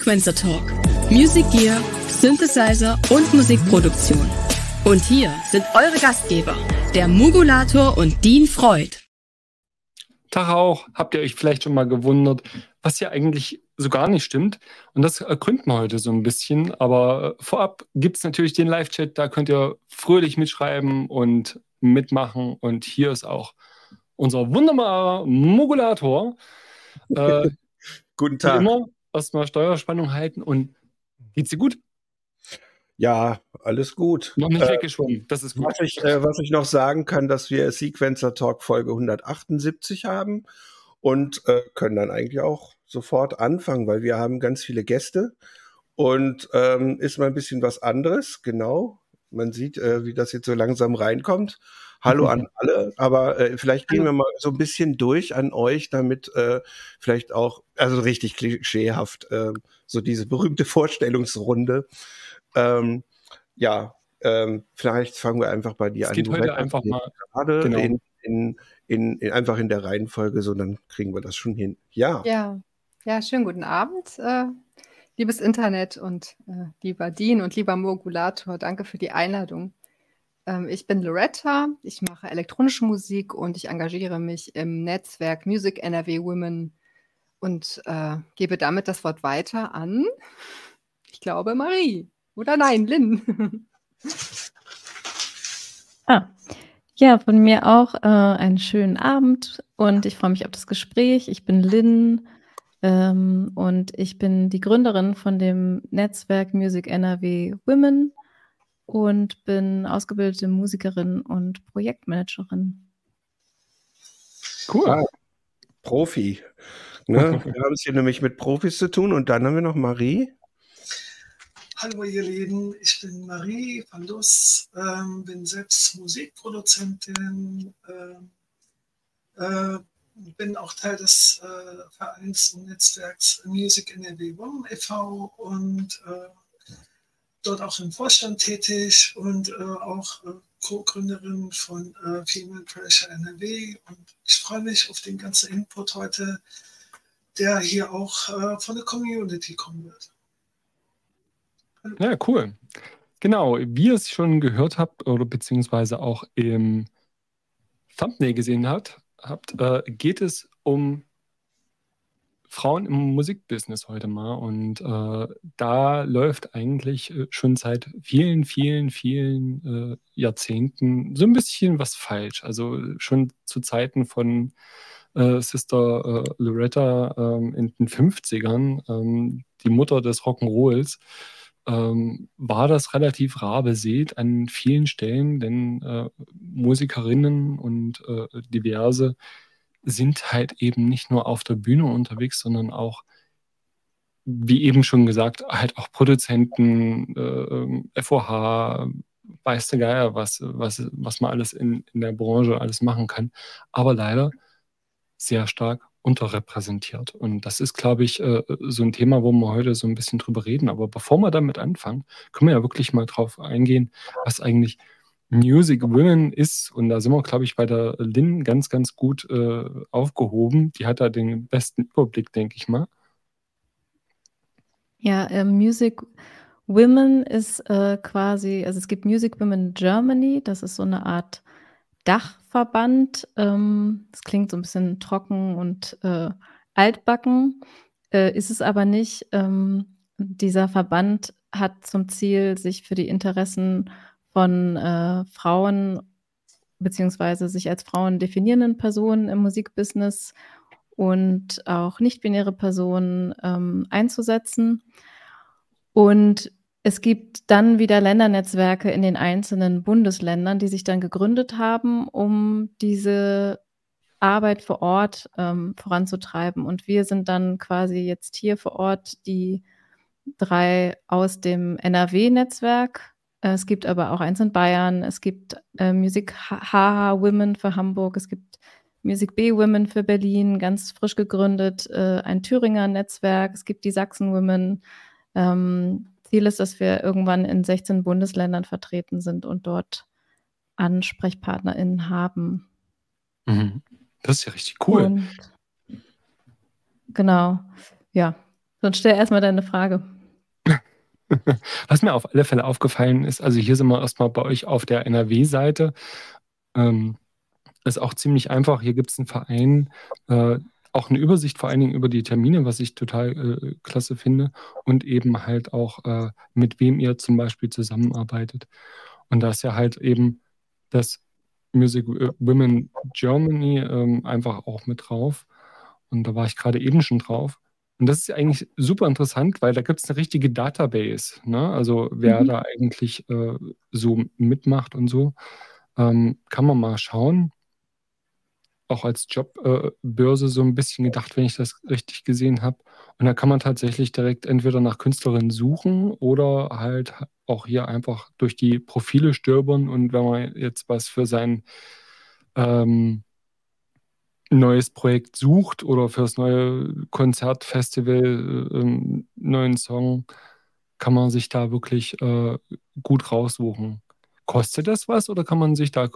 Sequencer Talk. Music Gear, Synthesizer und Musikproduktion. Und hier sind eure Gastgeber, der Mugulator und Dean Freud. Tag auch, habt ihr euch vielleicht schon mal gewundert, was ja eigentlich so gar nicht stimmt. Und das ergründen wir heute so ein bisschen. Aber vorab gibt es natürlich den Live-Chat, da könnt ihr fröhlich mitschreiben und mitmachen. Und hier ist auch unser wunderbarer Mugulator. Guten Wie Tag. immer, erstmal Steuerspannung halten und geht's dir gut? Ja, alles gut. Noch nicht weggeschwommen, das ist gut. Was ich noch sagen kann, dass wir Sequencer Talk Folge 178 haben und können dann eigentlich auch sofort anfangen, weil wir haben ganz viele Gäste und ist mal ein bisschen was anderes, genau. Man sieht, wie das jetzt so langsam reinkommt. Hallo an alle, aber vielleicht gehen wir mal so ein bisschen durch an euch, damit vielleicht auch, also richtig klischeehaft, so diese berühmte Vorstellungsrunde. Vielleicht fangen wir einfach bei dir Es an. geht heute einfach mal gerade genau. einfach in der Reihenfolge, so dann kriegen wir das schon hin. Ja, schönen guten Abend, liebes Internet und lieber Dean und lieber Mugulator. Danke für die Einladung. Ich bin Loretta, ich mache elektronische Musik und ich engagiere mich im Netzwerk Music NRW Women und gebe damit das Wort weiter an, ich glaube, Marie. Oder nein, Lynn. Ja, von mir auch einen schönen Abend und ich freue mich auf das Gespräch. Ich bin Lynn und ich bin die Gründerin von dem Netzwerk Music NRW Women und bin ausgebildete Musikerin und Projektmanagerin. Cool. Profi. Ne? Wir haben es hier nämlich mit Profis zu tun und dann haben wir noch Marie. Hallo ihr Lieben, ich bin Marie van Lus, bin selbst Musikproduzentin, bin auch Teil des Vereins und Netzwerks Music NRW Women e.V. und dort auch im Vorstand tätig und auch Co-Gründerin von Female Pressure NRW. Und ich freue mich auf den ganzen Input heute, der hier auch von der Community kommen wird. Ja, cool. Genau, wie ihr es schon gehört habt oder beziehungsweise auch im Thumbnail gesehen habt, geht es um Frauen im Musikbusiness heute mal. Und da läuft eigentlich schon seit vielen, vielen, vielen Jahrzehnten so ein bisschen was falsch. Also schon zu Zeiten von Sister Loretta in den 50ern, die Mutter des Rock'n'Rolls, war das relativ rar besät an vielen Stellen, denn Musikerinnen und diverse sind halt eben nicht nur auf der Bühne unterwegs, sondern auch, wie eben schon gesagt, halt auch Produzenten, FOH, weiß der Geier, was man alles in der Branche alles machen kann, aber leider sehr stark unterrepräsentiert. Und das ist, glaube ich, so ein Thema, wo wir heute so ein bisschen drüber reden. Aber bevor wir damit anfangen, können wir ja wirklich mal drauf eingehen, was eigentlich Music Women ist. Und da sind wir, glaube ich, bei der Lynn ganz, ganz gut aufgehoben. Die hat da den besten Überblick, denke ich mal. Ja, Music Women ist quasi, also es gibt Music Women Germany, das ist so eine Art Dachverband. Das klingt so ein bisschen trocken und altbacken, ist es aber nicht. Dieser Verband hat zum Ziel, sich für die Interessen von Frauen beziehungsweise sich als Frauen definierenden Personen im Musikbusiness und auch nicht-binäre Personen einzusetzen. Und es gibt dann wieder Ländernetzwerke in den einzelnen Bundesländern, die sich dann gegründet haben, um diese Arbeit vor Ort voranzutreiben. Und wir sind dann quasi jetzt hier vor Ort die 3 aus dem NRW-Netzwerk. Es gibt aber auch eins in Bayern. Es gibt Music HH Women für Hamburg. Es gibt Music B Women für Berlin, ganz frisch gegründet. Ein Thüringer Netzwerk. Es gibt die Sachsen Women. Ziel ist, dass wir irgendwann in 16 Bundesländern vertreten sind und dort AnsprechpartnerInnen haben. Das ist ja richtig cool. Und genau, ja, Sonst stell erstmal deine Frage. Was mir auf alle Fälle aufgefallen ist, also hier sind wir erstmal bei euch auf der NRW-Seite. Ist auch ziemlich einfach. Hier gibt es einen Verein, auch eine Übersicht vor allen Dingen über die Termine, was ich total klasse finde. Und eben halt auch, mit wem ihr zum Beispiel zusammenarbeitet. Und da ist ja halt eben das Music Women Germany einfach auch mit drauf. Und da war ich gerade eben schon drauf. Und das ist ja eigentlich super interessant, weil da gibt es eine richtige Database, ne? Also wer da eigentlich so mitmacht und so. Kann man mal schauen. Auch als Jobbörse so ein bisschen gedacht, wenn ich das richtig gesehen habe. Und da kann man tatsächlich direkt entweder nach Künstlerinnen suchen oder halt auch hier einfach durch die Profile stöbern. Und wenn man jetzt was für sein neues Projekt sucht oder fürs neue Konzertfestival neuen Song, kann man sich da wirklich gut raussuchen. Kostet das was oder kann man sich da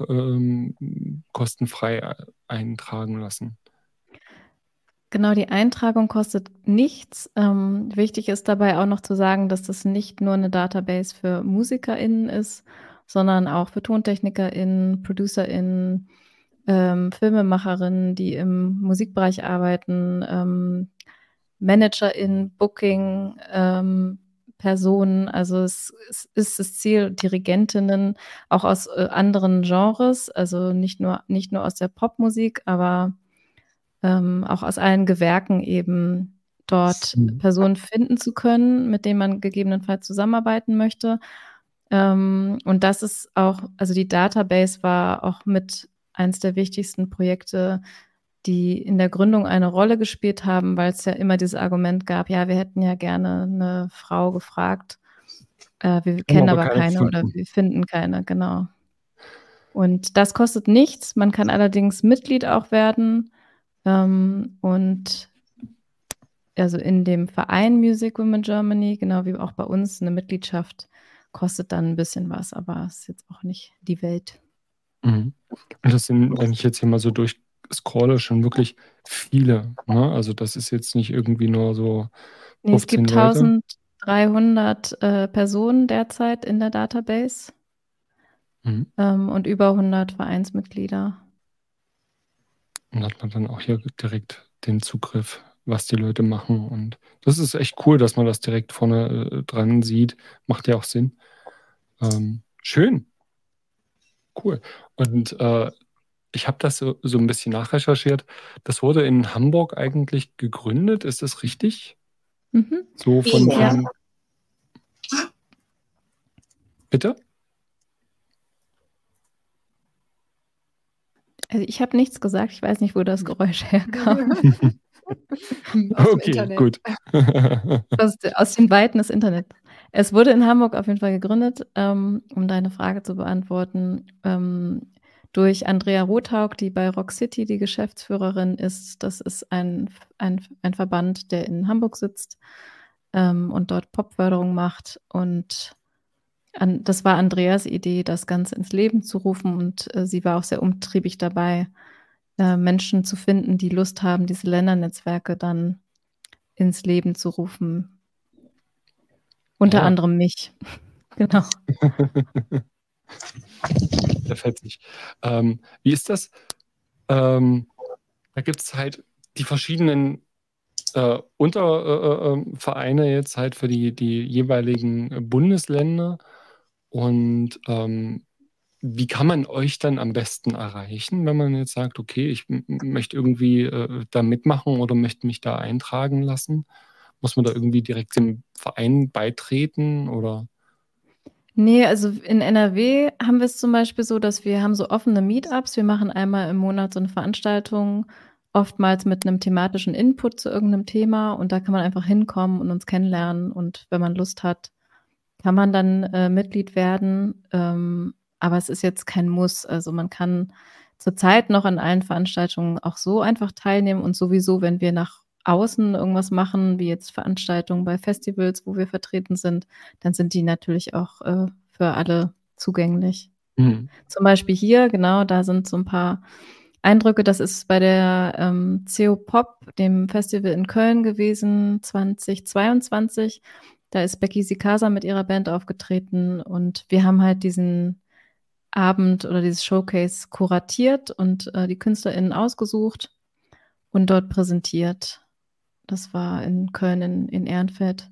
kostenfrei eintragen lassen? Genau, die Eintragung kostet nichts. Wichtig ist dabei auch noch zu sagen, dass das nicht nur eine Database für MusikerInnen ist, sondern auch für TontechnikerInnen, ProducerInnen, FilmemacherInnen, die im Musikbereich arbeiten, ManagerInnen, Booking, Personen. Also es ist das Ziel, Dirigentinnen auch aus anderen Genres, also nicht nur aus der Popmusik, aber auch aus allen Gewerken eben dort Personen finden zu können, mit denen man gegebenenfalls zusammenarbeiten möchte. Und das ist auch, also die Database war auch mit eins der wichtigsten Projekte, die in der Gründung eine Rolle gespielt haben, weil es ja immer dieses Argument gab, ja, wir hätten ja gerne eine Frau gefragt, wir kennen aber keine oder wir finden keine, genau. Und das kostet nichts, man kann allerdings Mitglied auch werden. Und also in dem Verein Music Women Germany, genau wie auch bei uns, eine Mitgliedschaft kostet dann ein bisschen was, aber es ist jetzt auch nicht die Welt. Und das sind, wenn ich jetzt hier mal so durchscrolle, schon wirklich viele, ne? Also das ist jetzt nicht irgendwie nur so 15 es gibt Leute. 1300 Personen derzeit in der Database und über 100 Vereinsmitglieder. Und hat man dann auch hier direkt den Zugriff, was die Leute machen. Und das ist echt cool, dass man das direkt vorne dran sieht. Macht ja auch Sinn. Schön. Cool. Und ich habe das so ein bisschen nachrecherchiert. Das wurde in Hamburg eigentlich gegründet. Ist das richtig? So von... Ja. Bitte? Also ich habe nichts gesagt, ich weiß nicht, wo das Geräusch herkam. Okay, gut. Aus den Weiten des Internet. Es wurde in Hamburg auf jeden Fall gegründet, um deine Frage zu beantworten, durch Andrea Rothaug, die bei Rock City die Geschäftsführerin ist. Das ist ein Verband, der in Hamburg sitzt und dort Popförderung macht. Und das war Andreas Idee, das Ganze ins Leben zu rufen. Und sie war auch sehr umtriebig dabei, Menschen zu finden, die Lust haben, diese Ländernetzwerke dann ins Leben zu rufen. Unter anderem mich. Genau. Der fällt nicht. Wie ist das? Da gibt es halt die verschiedenen Untervereine jetzt halt für die jeweiligen Bundesländer. Und wie kann man euch dann am besten erreichen, wenn man jetzt sagt, okay, ich möchte irgendwie da mitmachen oder möchte mich da eintragen lassen? Muss man da irgendwie direkt dem Verein beitreten oder? Nee, also in NRW haben wir es zum Beispiel so, dass wir haben so offene Meetups. Wir machen einmal im Monat so eine Veranstaltung, oftmals mit einem thematischen Input zu irgendeinem Thema. Und da kann man einfach hinkommen und uns kennenlernen. Und wenn man Lust hat, kann man dann Mitglied werden. Aber es ist jetzt kein Muss. Also man kann zurzeit noch an allen Veranstaltungen auch so einfach teilnehmen. Und sowieso, wenn wir nach außen irgendwas machen, wie jetzt Veranstaltungen bei Festivals, wo wir vertreten sind, dann sind die natürlich auch für alle zugänglich. Zum Beispiel hier, genau, da sind so ein paar Eindrücke, das ist bei der CO Pop, dem Festival in Köln gewesen, 2022. Da ist Becky Sikasa mit ihrer Band aufgetreten und wir haben halt diesen Abend oder dieses Showcase kuratiert und die KünstlerInnen ausgesucht und dort präsentiert. Das war in Köln in Ehrenfeld.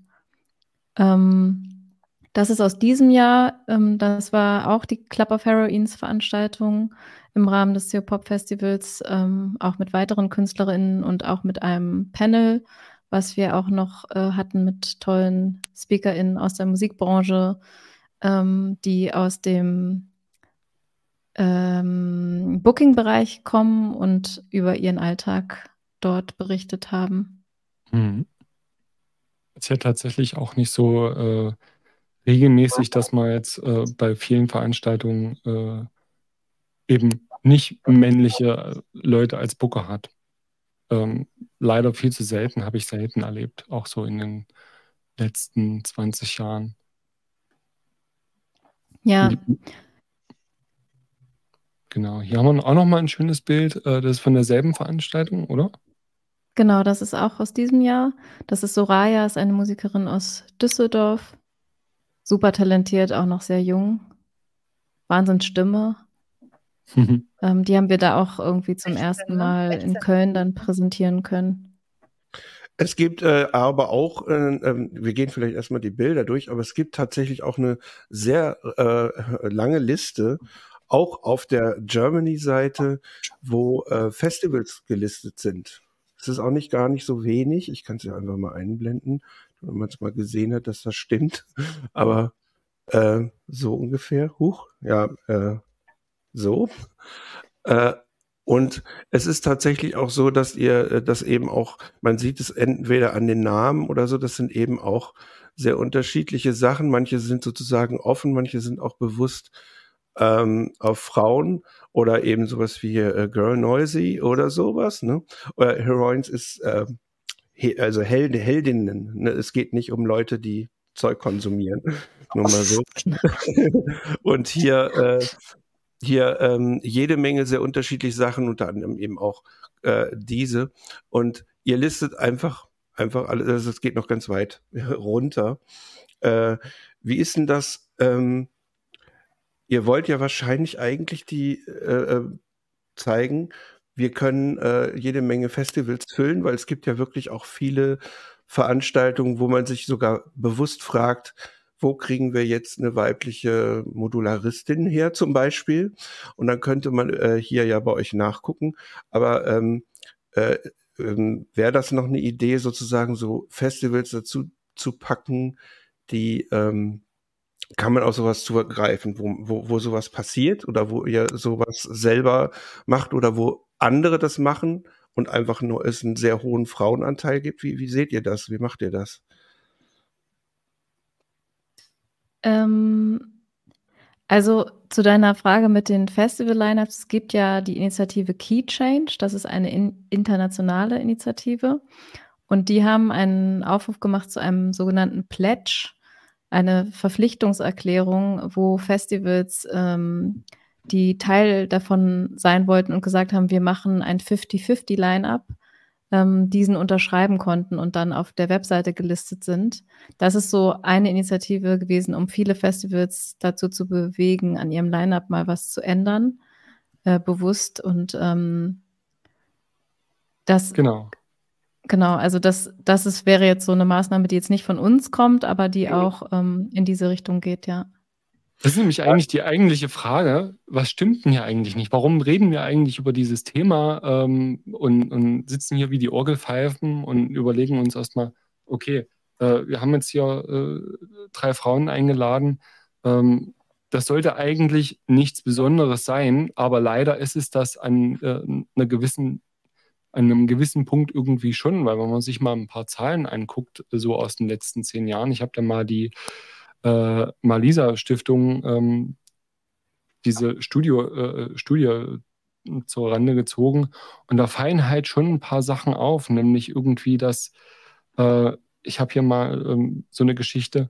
Das ist aus diesem Jahr. Das war auch die Club of Heroines Veranstaltung im Rahmen des CO Pop Festivals, auch mit weiteren KünstlerInnen und auch mit einem Panel, was wir auch noch hatten mit tollen SpeakerInnen aus der Musikbranche, die aus dem Booking-Bereich kommen und über ihren Alltag dort berichtet haben. Ist ja tatsächlich auch nicht so regelmäßig, dass man jetzt bei vielen Veranstaltungen eben nicht männliche Leute als Booker hat. Leider viel zu selten, habe ich selten erlebt, auch so in den letzten 20 Jahren. Ja. Genau, hier haben wir auch nochmal ein schönes Bild, das ist von derselben Veranstaltung, oder? Genau, das ist auch aus diesem Jahr. Das ist Soraya, ist eine Musikerin aus Düsseldorf. Super talentiert, auch noch sehr jung. Wahnsinnsstimme. Die haben wir da auch irgendwie zum ersten Mal in Köln dann präsentieren können. Es gibt aber auch, wir gehen vielleicht erstmal die Bilder durch, aber es gibt tatsächlich auch eine sehr lange Liste, auch auf der Germany-Seite, wo Festivals gelistet sind. Es ist auch gar nicht so wenig. Ich kann es ja einfach mal einblenden, wenn man es mal gesehen hat, dass das stimmt. Aber so ungefähr. So. Und es ist tatsächlich auch so, dass ihr das eben auch, man sieht es entweder an den Namen oder so, das sind eben auch sehr unterschiedliche Sachen. Manche sind sozusagen offen, manche sind auch bewusst auf Frauen oder eben sowas wie Girl Noisy oder sowas. Ne? Oder Heroines ist also Heldinnen. Ne? Es geht nicht um Leute, die Zeug konsumieren. Nur mal so. Und hier jede Menge sehr unterschiedliche Sachen, unter anderem eben auch diese. Und ihr listet einfach alle, also es geht noch ganz weit runter. Wie ist denn das? Ihr wollt ja wahrscheinlich eigentlich die zeigen, wir können jede Menge Festivals füllen, weil es gibt ja wirklich auch viele Veranstaltungen, wo man sich sogar bewusst fragt, wo kriegen wir jetzt eine weibliche Modularistin her zum Beispiel? Und dann könnte man hier ja bei euch nachgucken. Aber wäre das noch eine Idee, sozusagen so Festivals dazu zu packen, die kann man auf sowas zugreifen, wo sowas passiert oder wo ihr sowas selber macht oder wo andere das machen und einfach nur es einen sehr hohen Frauenanteil gibt? Wie seht ihr das? Wie macht ihr das? Also zu deiner Frage mit den Festival-Lineups, es gibt ja die Initiative Key Change, das ist eine internationale Initiative und die haben einen Aufruf gemacht zu einem sogenannten Pledge, eine Verpflichtungserklärung, wo Festivals, die Teil davon sein wollten und gesagt haben, wir machen ein 50-50-Line-Up, diesen unterschreiben konnten und dann auf der Webseite gelistet sind. Das ist so eine Initiative gewesen, um viele Festivals dazu zu bewegen, an ihrem Line-Up mal was zu ändern, bewusst. Und das Genau, also das wäre jetzt so eine Maßnahme, die jetzt nicht von uns kommt, aber die auch in diese Richtung geht, ja. Das ist nämlich eigentlich die eigentliche Frage, was stimmt denn hier eigentlich nicht? Warum reden wir eigentlich über dieses Thema und sitzen hier wie die Orgelpfeifen und überlegen uns erstmal, okay, wir haben jetzt hier 3 Frauen eingeladen, das sollte eigentlich nichts Besonderes sein, aber leider ist es das an einem gewissen Punkt irgendwie schon, weil wenn man sich mal ein paar Zahlen anguckt, so aus den letzten 10 Jahren, ich habe da mal die Malisa-Stiftung diese Studie zur Rande gezogen und da fallen halt schon ein paar Sachen auf, nämlich irgendwie, dass ich habe hier mal so eine Geschichte.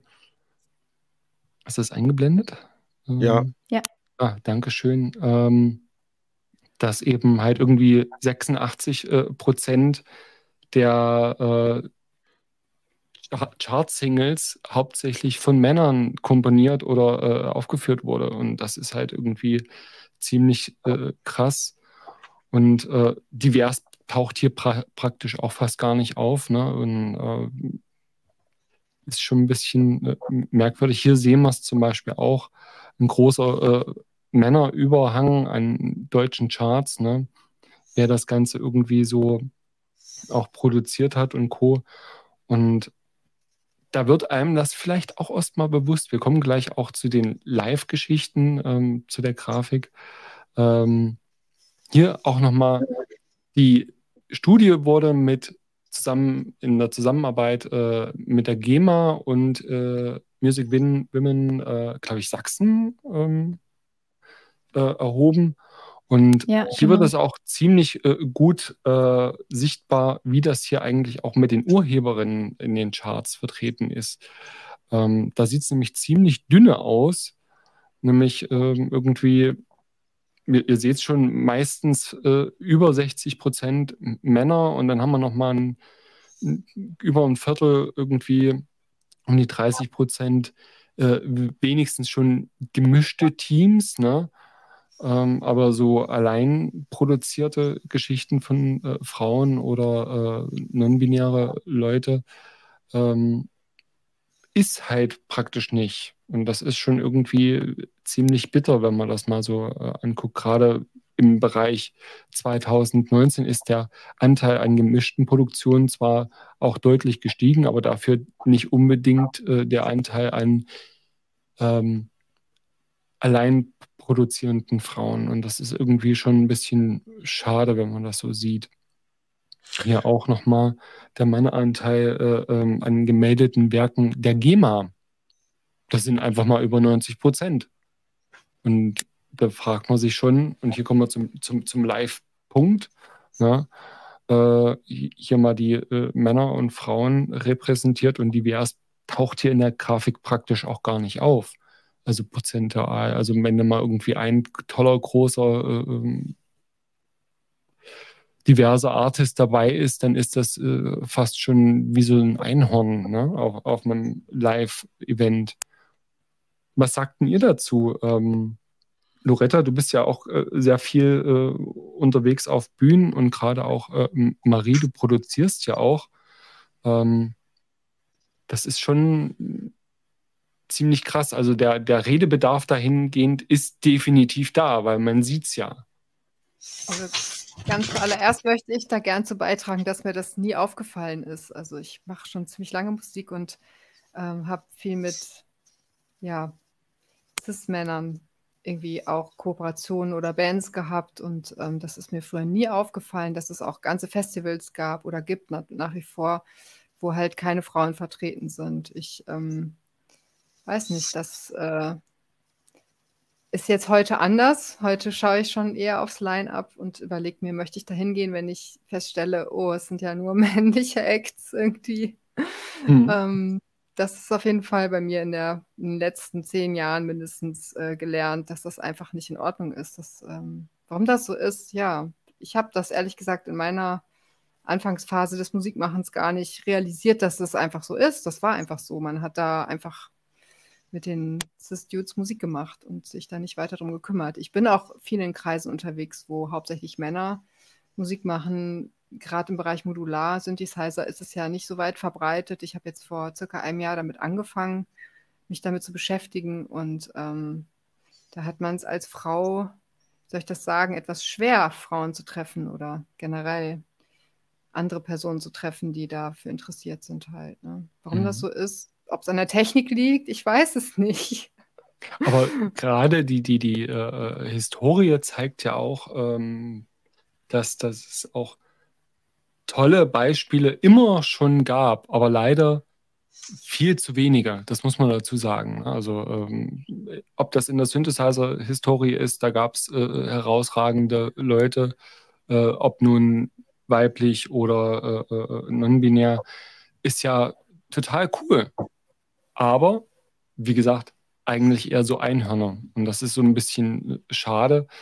Ist das eingeblendet? Ja. Ja. Danke schön. dass eben halt irgendwie 86% der Chart-Singles hauptsächlich von Männern komponiert oder aufgeführt wurde. Und das ist halt irgendwie ziemlich krass. Und divers taucht hier praktisch auch fast gar nicht auf. Ne? Und ist schon ein bisschen merkwürdig. Hier sehen wir es zum Beispiel auch. Ein großer Männerüberhang an deutschen Charts, ne? Wer das Ganze irgendwie so auch produziert hat und Co. Und da wird einem das vielleicht auch erst mal bewusst. Wir kommen gleich auch zu den Live-Geschichten, zu der Grafik. Hier auch nochmal, die Studie wurde in der Zusammenarbeit mit der GEMA und Music Women, glaube ich, Sachsen erhoben. Und Ja, hier wird genau. es auch ziemlich gut sichtbar, wie das hier eigentlich auch mit den Urheberinnen in den Charts vertreten ist. Da sieht es nämlich ziemlich dünne aus, nämlich irgendwie, ihr seht es schon, meistens über 60% Männer und dann haben wir nochmal über ein Viertel irgendwie um die 30% wenigstens schon gemischte Teams, ne? Aber so allein produzierte Geschichten von Frauen oder non-binäre Leute ähm, ist halt praktisch nicht. Und das ist schon irgendwie ziemlich bitter, wenn man das mal so anguckt. Gerade im Bereich 2019 ist der Anteil an gemischten Produktionen zwar auch deutlich gestiegen, aber dafür nicht unbedingt der Anteil an ähm, allein produzierenden Frauen. Und das ist irgendwie schon ein bisschen schade, wenn man das so sieht. Hier auch nochmal der Männeranteil an gemeldeten Werken der GEMA. Das sind einfach mal über 90%. Und da fragt man sich schon, und hier kommen wir zum Live-Punkt, ne? Hier mal die Männer und Frauen repräsentiert und divers taucht hier in der Grafik praktisch auch gar nicht auf. Also prozentual. Also wenn da mal irgendwie ein toller, großer, diverser Artist dabei ist, dann ist das fast schon wie so ein Einhorn, ne? Auf einem Live-Event. Was sagten ihr dazu? Loretta, du bist ja auch sehr viel unterwegs auf Bühnen und gerade auch Marie, du produzierst ja auch. Ähm, Das ist schon ziemlich krass. Also der Redebedarf dahingehend ist definitiv da, weil man sieht es ja. Also ganz zuallererst möchte ich da gern zu beitragen, dass mir das nie aufgefallen ist. Also ich mache schon ziemlich lange Musik und habe viel mit ja, Cis-Männern irgendwie auch Kooperationen oder Bands gehabt und das ist mir früher nie aufgefallen, dass es auch ganze Festivals gab oder gibt nach wie vor, wo halt keine Frauen vertreten sind. Ich weiß nicht, das ist jetzt heute anders. Heute schaue ich schon eher aufs Line-up und überlege mir, möchte ich da hingehen, wenn ich feststelle, oh, es sind ja nur männliche Acts irgendwie. Das ist auf jeden Fall bei mir in den letzten 10 Jahren mindestens gelernt, dass das einfach nicht in Ordnung ist. Warum das so ist, ja, ich habe das ehrlich gesagt in meiner Anfangsphase des Musikmachens gar nicht realisiert, dass das einfach so ist. Das war einfach so. Man hat da einfach mit den Cis-Dudes Musik gemacht und sich da nicht weiter drum gekümmert. Ich bin auch viel in Kreisen unterwegs, wo hauptsächlich Männer Musik machen. Gerade im Bereich Modular Synthesizer ist es ja nicht so weit verbreitet. Ich habe jetzt vor circa einem Jahr damit angefangen, mich damit zu beschäftigen und da hat man es als Frau, soll ich das sagen, etwas schwer, Frauen zu treffen oder generell andere Personen zu treffen, die dafür interessiert sind halt. Ne? Warum das so ist, ob es an der Technik liegt, ich weiß es nicht. Aber gerade die Historie zeigt ja auch, dass es auch tolle Beispiele immer schon gab, aber leider viel zu weniger. Das muss man dazu sagen. Also ob das in der Synthesizer-Historie ist, da gab es herausragende Leute, ob nun weiblich oder non-binär, ist ja total cool. Aber, wie gesagt, eigentlich eher so Einhörner. Und das ist so ein bisschen schade.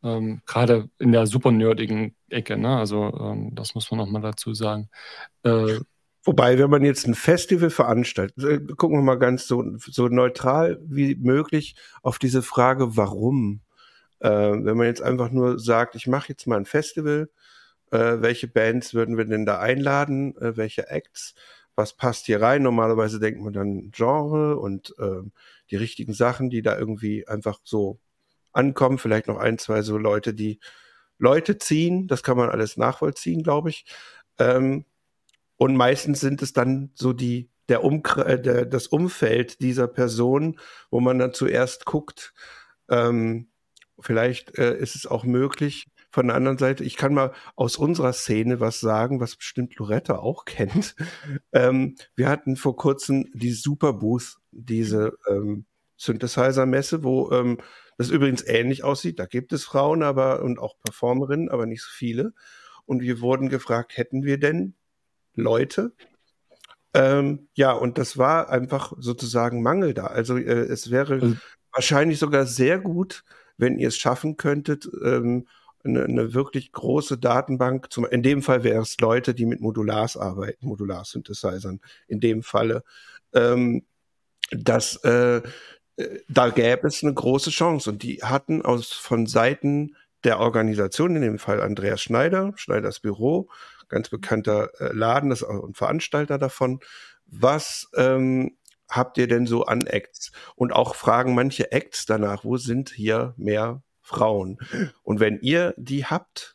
Gerade in der super nerdigen Ecke, ne? Also das muss man nochmal dazu sagen. Wobei, wenn man jetzt ein Festival veranstaltet, gucken wir mal ganz so neutral wie möglich auf diese Frage, warum. Wenn man jetzt einfach nur sagt, ich mache jetzt mal ein Festival, welche Bands würden wir denn da einladen, welche Acts, was passt hier rein? Normalerweise denkt man dann Genre und die richtigen Sachen, die da irgendwie einfach so ankommen. Vielleicht noch ein, zwei so Leute, die Leute ziehen. Das kann man alles nachvollziehen, glaube ich. Und meistens sind es dann so das Umfeld dieser Person, wo man dann zuerst guckt. Vielleicht ist es auch möglich, von der anderen Seite, ich kann mal aus unserer Szene was sagen, was bestimmt Loretta auch kennt. Wir hatten vor kurzem die Superbooth, diese Synthesizer-Messe, wo das übrigens ähnlich aussieht. Da gibt es Frauen und auch Performerinnen, aber nicht so viele. Und wir wurden gefragt, hätten wir denn Leute? Ja, und das war einfach sozusagen Mangel da. Also es wäre wahrscheinlich sogar sehr gut, wenn ihr es schaffen könntet, eine wirklich große Datenbank, in dem Fall wäre es Leute, die mit Modulars arbeiten, Modular-Synthesizern, in dem Falle, da gäbe es eine große Chance. Und die hatten von Seiten der Organisation, in dem Fall Andreas Schneiders Büro, ganz bekannter Laden, das ist auch ein Veranstalter davon. Was habt ihr denn so an Acts? Und auch fragen manche Acts danach, wo sind hier mehr Frauen? Und wenn ihr die habt,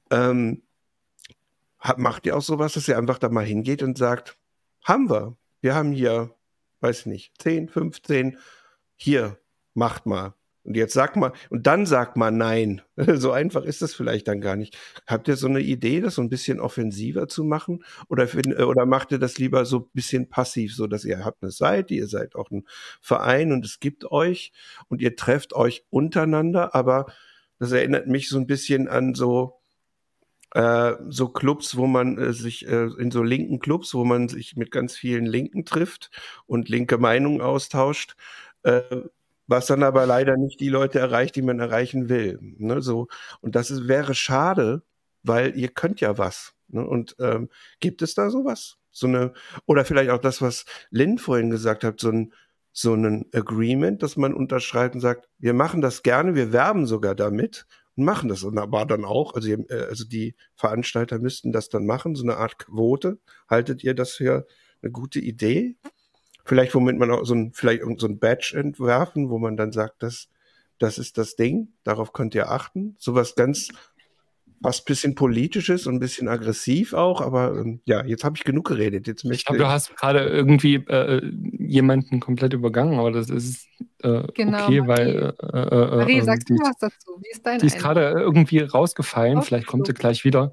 macht ihr auch sowas, dass ihr einfach da mal hingeht und sagt, haben wir. Wir haben hier, weiß ich nicht, 10, 15, hier, macht mal. Und jetzt dann sagt mal nein. So einfach ist das vielleicht dann gar nicht. Habt ihr so eine Idee, das so ein bisschen offensiver zu machen? Oder macht ihr das lieber so ein bisschen passiv, so dass ihr habt eine Seite, ihr seid auch ein Verein und es gibt euch und ihr trefft euch untereinander, aber das erinnert mich so ein bisschen an so Clubs, wo man sich in so linken Clubs, wo man sich mit ganz vielen Linken trifft und linke Meinungen austauscht, was dann aber leider nicht die Leute erreicht, die man erreichen will. Ne? So, und wäre schade, weil ihr könnt ja was. Ne? Und gibt es da sowas? Oder vielleicht auch das, was Lynn vorhin gesagt hat, so ein Agreement, dass man unterschreibt und sagt, wir machen das gerne, wir werben sogar damit und machen das. Und aber dann auch, also die Veranstalter müssten das dann machen, so eine Art Quote. Haltet ihr das für eine gute Idee? Vielleicht, womit man auch so ein Badge entwerfen, wo man dann sagt, das ist das Ding, darauf könnt ihr achten. Sowas ganz, fast ein bisschen politisches und ein bisschen aggressiv auch, aber ja, jetzt habe ich genug geredet. Ich glaube, du hast gerade irgendwie jemanden komplett übergangen, aber das ist Genau, okay, Marie. weil Marie, sagst du was dazu? Wie ist dein die ist Eindruck? gerade irgendwie rausgefallen, vielleicht kommt sie gleich wieder.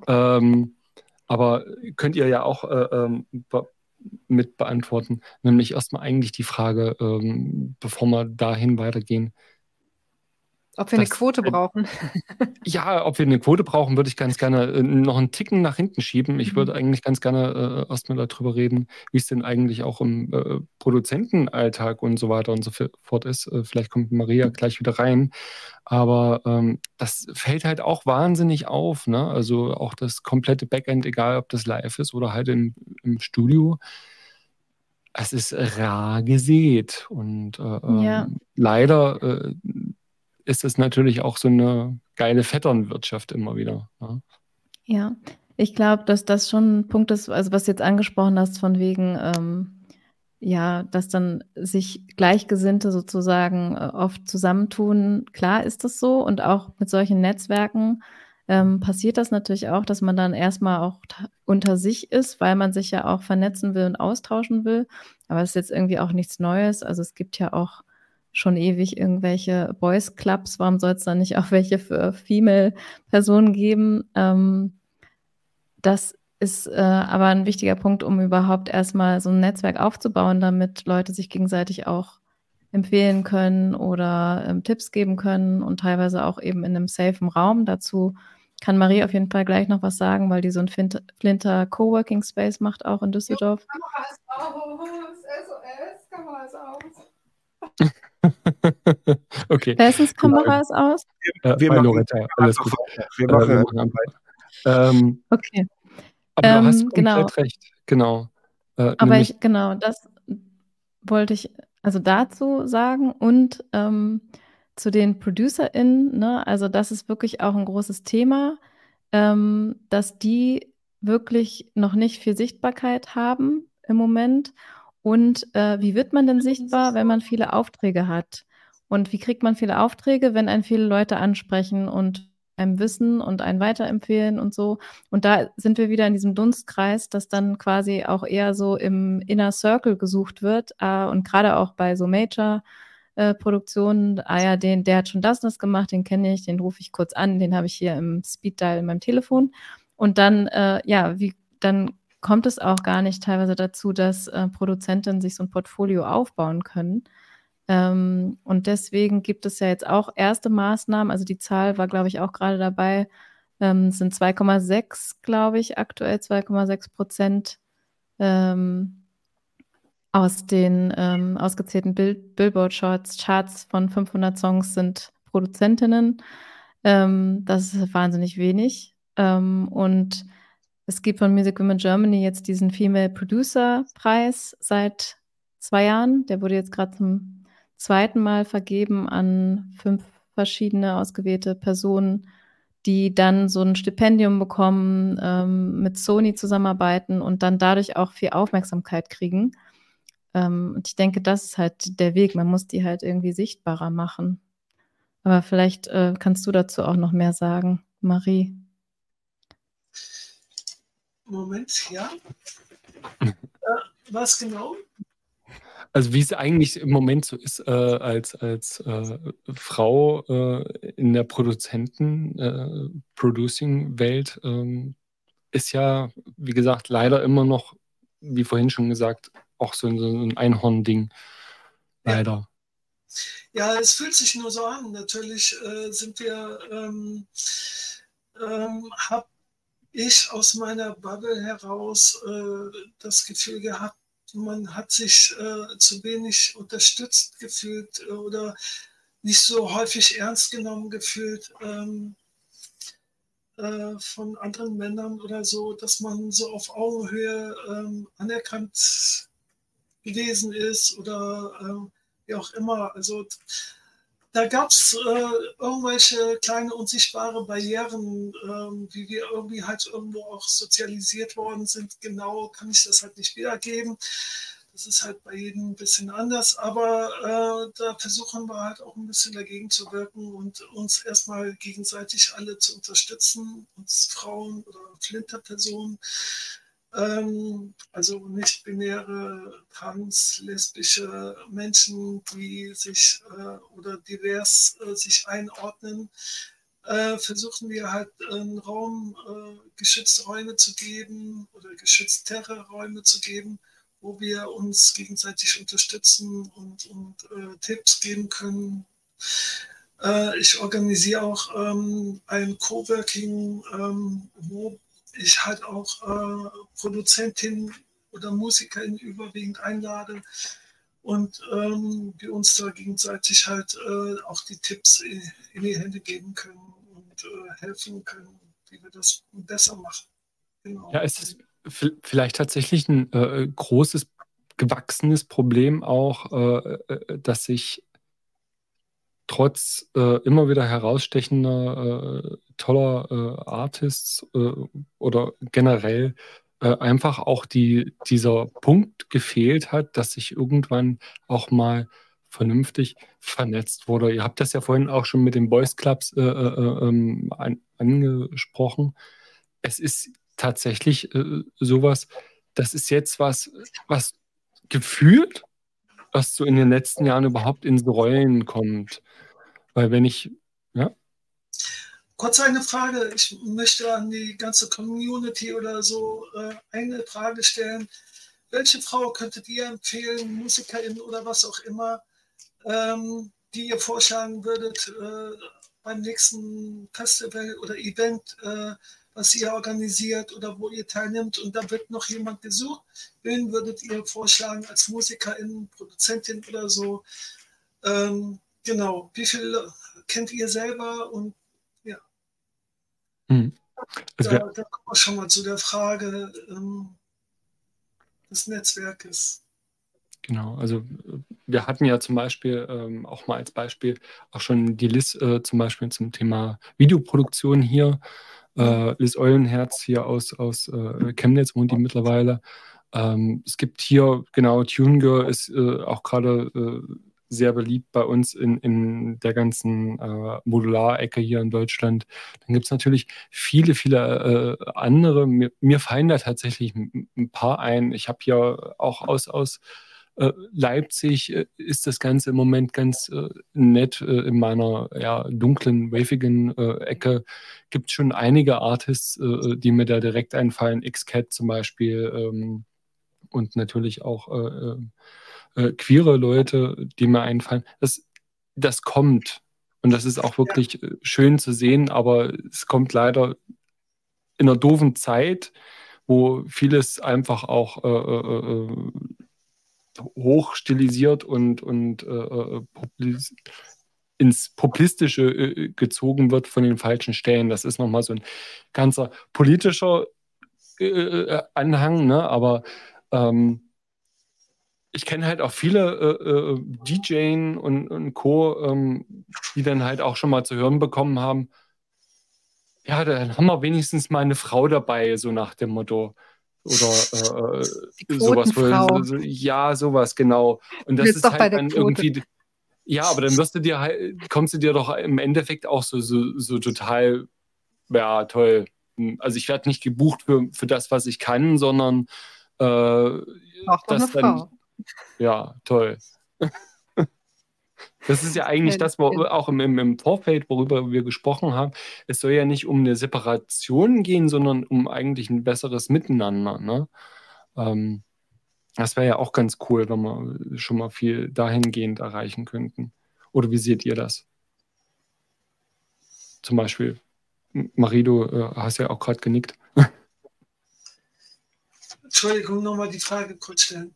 Aber könnt ihr ja auch mit beantworten, nämlich erstmal eigentlich die Frage, bevor wir dahin weitergehen. Ob wir eine Quote brauchen? Ja, ob wir eine Quote brauchen, würde ich ganz gerne noch einen Ticken nach hinten schieben. Ich würde eigentlich ganz gerne erstmal darüber reden, wie es denn eigentlich auch im Produzentenalltag und so weiter und so fort ist. Vielleicht kommt Maria gleich wieder rein. Aber das fällt halt auch wahnsinnig auf, ne? Also auch das komplette Backend, egal ob das live ist oder halt im Studio. Es ist rar gesät. Und Ja. leider ist es natürlich auch so eine geile Vetternwirtschaft immer wieder. Ne? Ja, ich glaube, dass das schon ein Punkt ist, also was du jetzt angesprochen hast, von wegen, ja, dass dann sich Gleichgesinnte sozusagen oft zusammentun. Klar ist das so und auch mit solchen Netzwerken passiert das natürlich auch, dass man dann erstmal auch unter sich ist, weil man sich ja auch vernetzen will und austauschen will. Aber es ist jetzt irgendwie auch nichts Neues. Also es gibt ja auch schon ewig irgendwelche Boys Clubs. Warum soll es dann nicht auch welche für Female-Personen geben? Das ist aber ein wichtiger Punkt, um überhaupt erstmal so ein Netzwerk aufzubauen, damit Leute sich gegenseitig auch empfehlen können oder Tipps geben können und teilweise auch eben in einem safen Raum. Dazu kann Marie auf jeden Fall gleich noch was sagen, weil die so ein Flinter Coworking Space macht, auch in Düsseldorf. Kamera ist aus, SOS, Kamera ist aus. Okay. Wessens Kamera ist aus? Wir Bei machen Loretta, alles einfach gut. weiter. Wir machen machen einfach. Okay. Aber du hast Genau. komplett recht, genau. Aber Nämlich, das wollte ich also dazu sagen und zu den ProducerInnen, ne? Also das ist wirklich auch ein großes Thema, dass die wirklich noch nicht viel Sichtbarkeit haben im Moment. Und wie wird man denn sichtbar, wenn man viele Aufträge hat? Und wie kriegt man viele Aufträge, wenn einen viele Leute ansprechen und einem wissen und einen weiterempfehlen und so? Und da sind wir wieder in diesem Dunstkreis, dass dann quasi auch eher so im Inner Circle gesucht wird. Und gerade auch bei so Major-Produktionen, ja, der hat schon das gemacht, den kenne ich, den rufe ich kurz an, den habe ich hier im Speed-Dial in meinem Telefon. Und dann, dann kommt es auch gar nicht teilweise dazu, dass Produzentinnen sich so ein Portfolio aufbauen können. Und deswegen gibt es ja jetzt auch erste Maßnahmen. Also die Zahl war, glaube ich, auch gerade dabei. Es sind 2,6, glaube ich, aktuell 2,6% aus den ausgezählten Billboard-Charts von 500 Songs sind Produzentinnen. Das ist wahnsinnig wenig. Und es gibt von Music Women Germany jetzt diesen Female Producer Preis seit 2 Jahren. Der wurde jetzt gerade zum 2. Mal vergeben an 5 verschiedene ausgewählte Personen, die dann so ein Stipendium bekommen, mit Sony zusammenarbeiten und dann dadurch auch viel Aufmerksamkeit kriegen. Und ich denke, das ist halt der Weg. Man muss die halt irgendwie sichtbarer machen. Aber vielleicht kannst du dazu auch noch mehr sagen, Marie. Moment, ja. Was genau? also wie es eigentlich im Moment so ist, als Frau in der Producing-Welt, ist ja, wie gesagt, leider immer noch, wie vorhin schon gesagt, auch so ein Einhorn-Ding. Leider. Ja, es fühlt sich nur so an. Natürlich sind wir, habe ich aus meiner Bubble heraus das Gefühl gehabt, man hat sich zu wenig unterstützt gefühlt oder nicht so häufig ernst genommen gefühlt von anderen Männern oder so, dass man so auf Augenhöhe anerkannt gewesen ist oder wie auch immer. Also da gab es irgendwelche kleine unsichtbare Barrieren, wie wir irgendwie halt irgendwo auch sozialisiert worden sind. Genau kann ich das halt nicht wiedergeben. Das ist halt bei jedem ein bisschen anders, aber da versuchen wir halt auch ein bisschen dagegen zu wirken und uns erstmal gegenseitig alle zu unterstützen, uns Frauen oder Flinterpersonen, also nicht-binäre, trans, lesbische Menschen, die sich oder divers sich einordnen, versuchen wir halt einen Raum, geschützte Räume zu geben oder geschütztere Räume zu geben, wo wir uns gegenseitig unterstützen und Tipps geben können. Ich organisiere auch ein Coworking, wo ich halt auch Produzentinnen oder Musikerinnen überwiegend einlade und wir uns da gegenseitig halt auch die Tipps in die Hände geben können und helfen können, wie wir das besser machen. Genau. Ja, es ist vielleicht tatsächlich ein großes, gewachsenes Problem auch, dass sich trotz immer wieder herausstechender, toller Artists oder generell einfach auch dieser Punkt gefehlt hat, dass sich irgendwann auch mal vernünftig vernetzt wurde. Ihr habt das ja vorhin auch schon mit den Boys Clubs angesprochen. Es ist tatsächlich sowas, das ist jetzt was gefühlt, was so in den letzten Jahren überhaupt ins Rollen kommt. Weil wenn ich, ja, Kurz eine Frage, ich möchte an die ganze Community oder so eine Frage stellen. Welche Frau könntet ihr empfehlen, Musikerin oder was auch immer, die ihr vorschlagen würdet beim nächsten Festival oder Event, was ihr organisiert oder wo ihr teilnimmt und da wird noch jemand gesucht? Wen würdet ihr vorschlagen als Musikerin, Produzentin oder so, Genau, wie viel kennt ihr selber? Und ja, Also da kommen wir schon mal zu der Frage des Netzwerkes. Genau, also wir hatten ja zum Beispiel auch mal als Beispiel auch schon die Liz zum Beispiel zum Thema Videoproduktion hier. Liz Eulenherz hier aus Chemnitz wohnt die mittlerweile. Es gibt hier, genau, TuneGirl ist auch gerade sehr beliebt bei uns in der ganzen Modularecke hier in Deutschland. Dann gibt es natürlich viele andere. Mir fallen da tatsächlich ein paar ein. Ich habe hier auch aus Leipzig ist das Ganze im Moment ganz nett. In meiner dunklen, wavigen Ecke gibt es schon einige Artists, die mir da direkt einfallen. X-Cat zum Beispiel und natürlich auch queere Leute, die mir einfallen. Das kommt. Und das ist auch wirklich schön zu sehen, aber es kommt leider in einer doofen Zeit, wo vieles einfach auch hochstilisiert und ins Populistische gezogen wird von den falschen Stellen. Das ist nochmal so ein ganzer politischer Anhang, ne? Aber ich kenne halt auch viele DJs und Co., die dann halt auch schon mal zu hören bekommen haben, ja, dann haben wir wenigstens mal eine Frau dabei, so nach dem Motto. Oder Die sowas. Quotenfrau. Ja, sowas, genau. Und das Willst ist doch bei halt der dann Quote. irgendwie, ja, aber dann kommst du dir doch im Endeffekt auch so total, ja, toll. Also ich werde nicht gebucht für das, was ich kann, sondern Braucht noch eine das dann, Frau. ja, toll. Das ist ja eigentlich das, wo auch im Vorfeld, worüber wir gesprochen haben. Es soll ja nicht um eine Separation gehen, sondern um eigentlich ein besseres Miteinander. Ne? Das wäre ja auch ganz cool, wenn wir schon mal viel dahingehend erreichen könnten. Oder wie seht ihr das? Zum Beispiel, Marie, du hast ja auch gerade genickt. Entschuldigung, nochmal die Frage kurz stellen.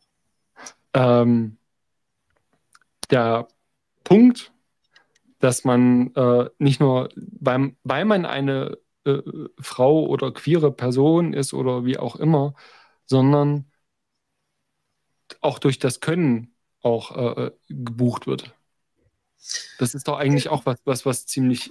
Der Punkt, dass man nicht nur, weil man eine Frau oder queere Person ist oder wie auch immer, sondern auch durch das Können auch gebucht wird. Das ist doch eigentlich auch was ziemlich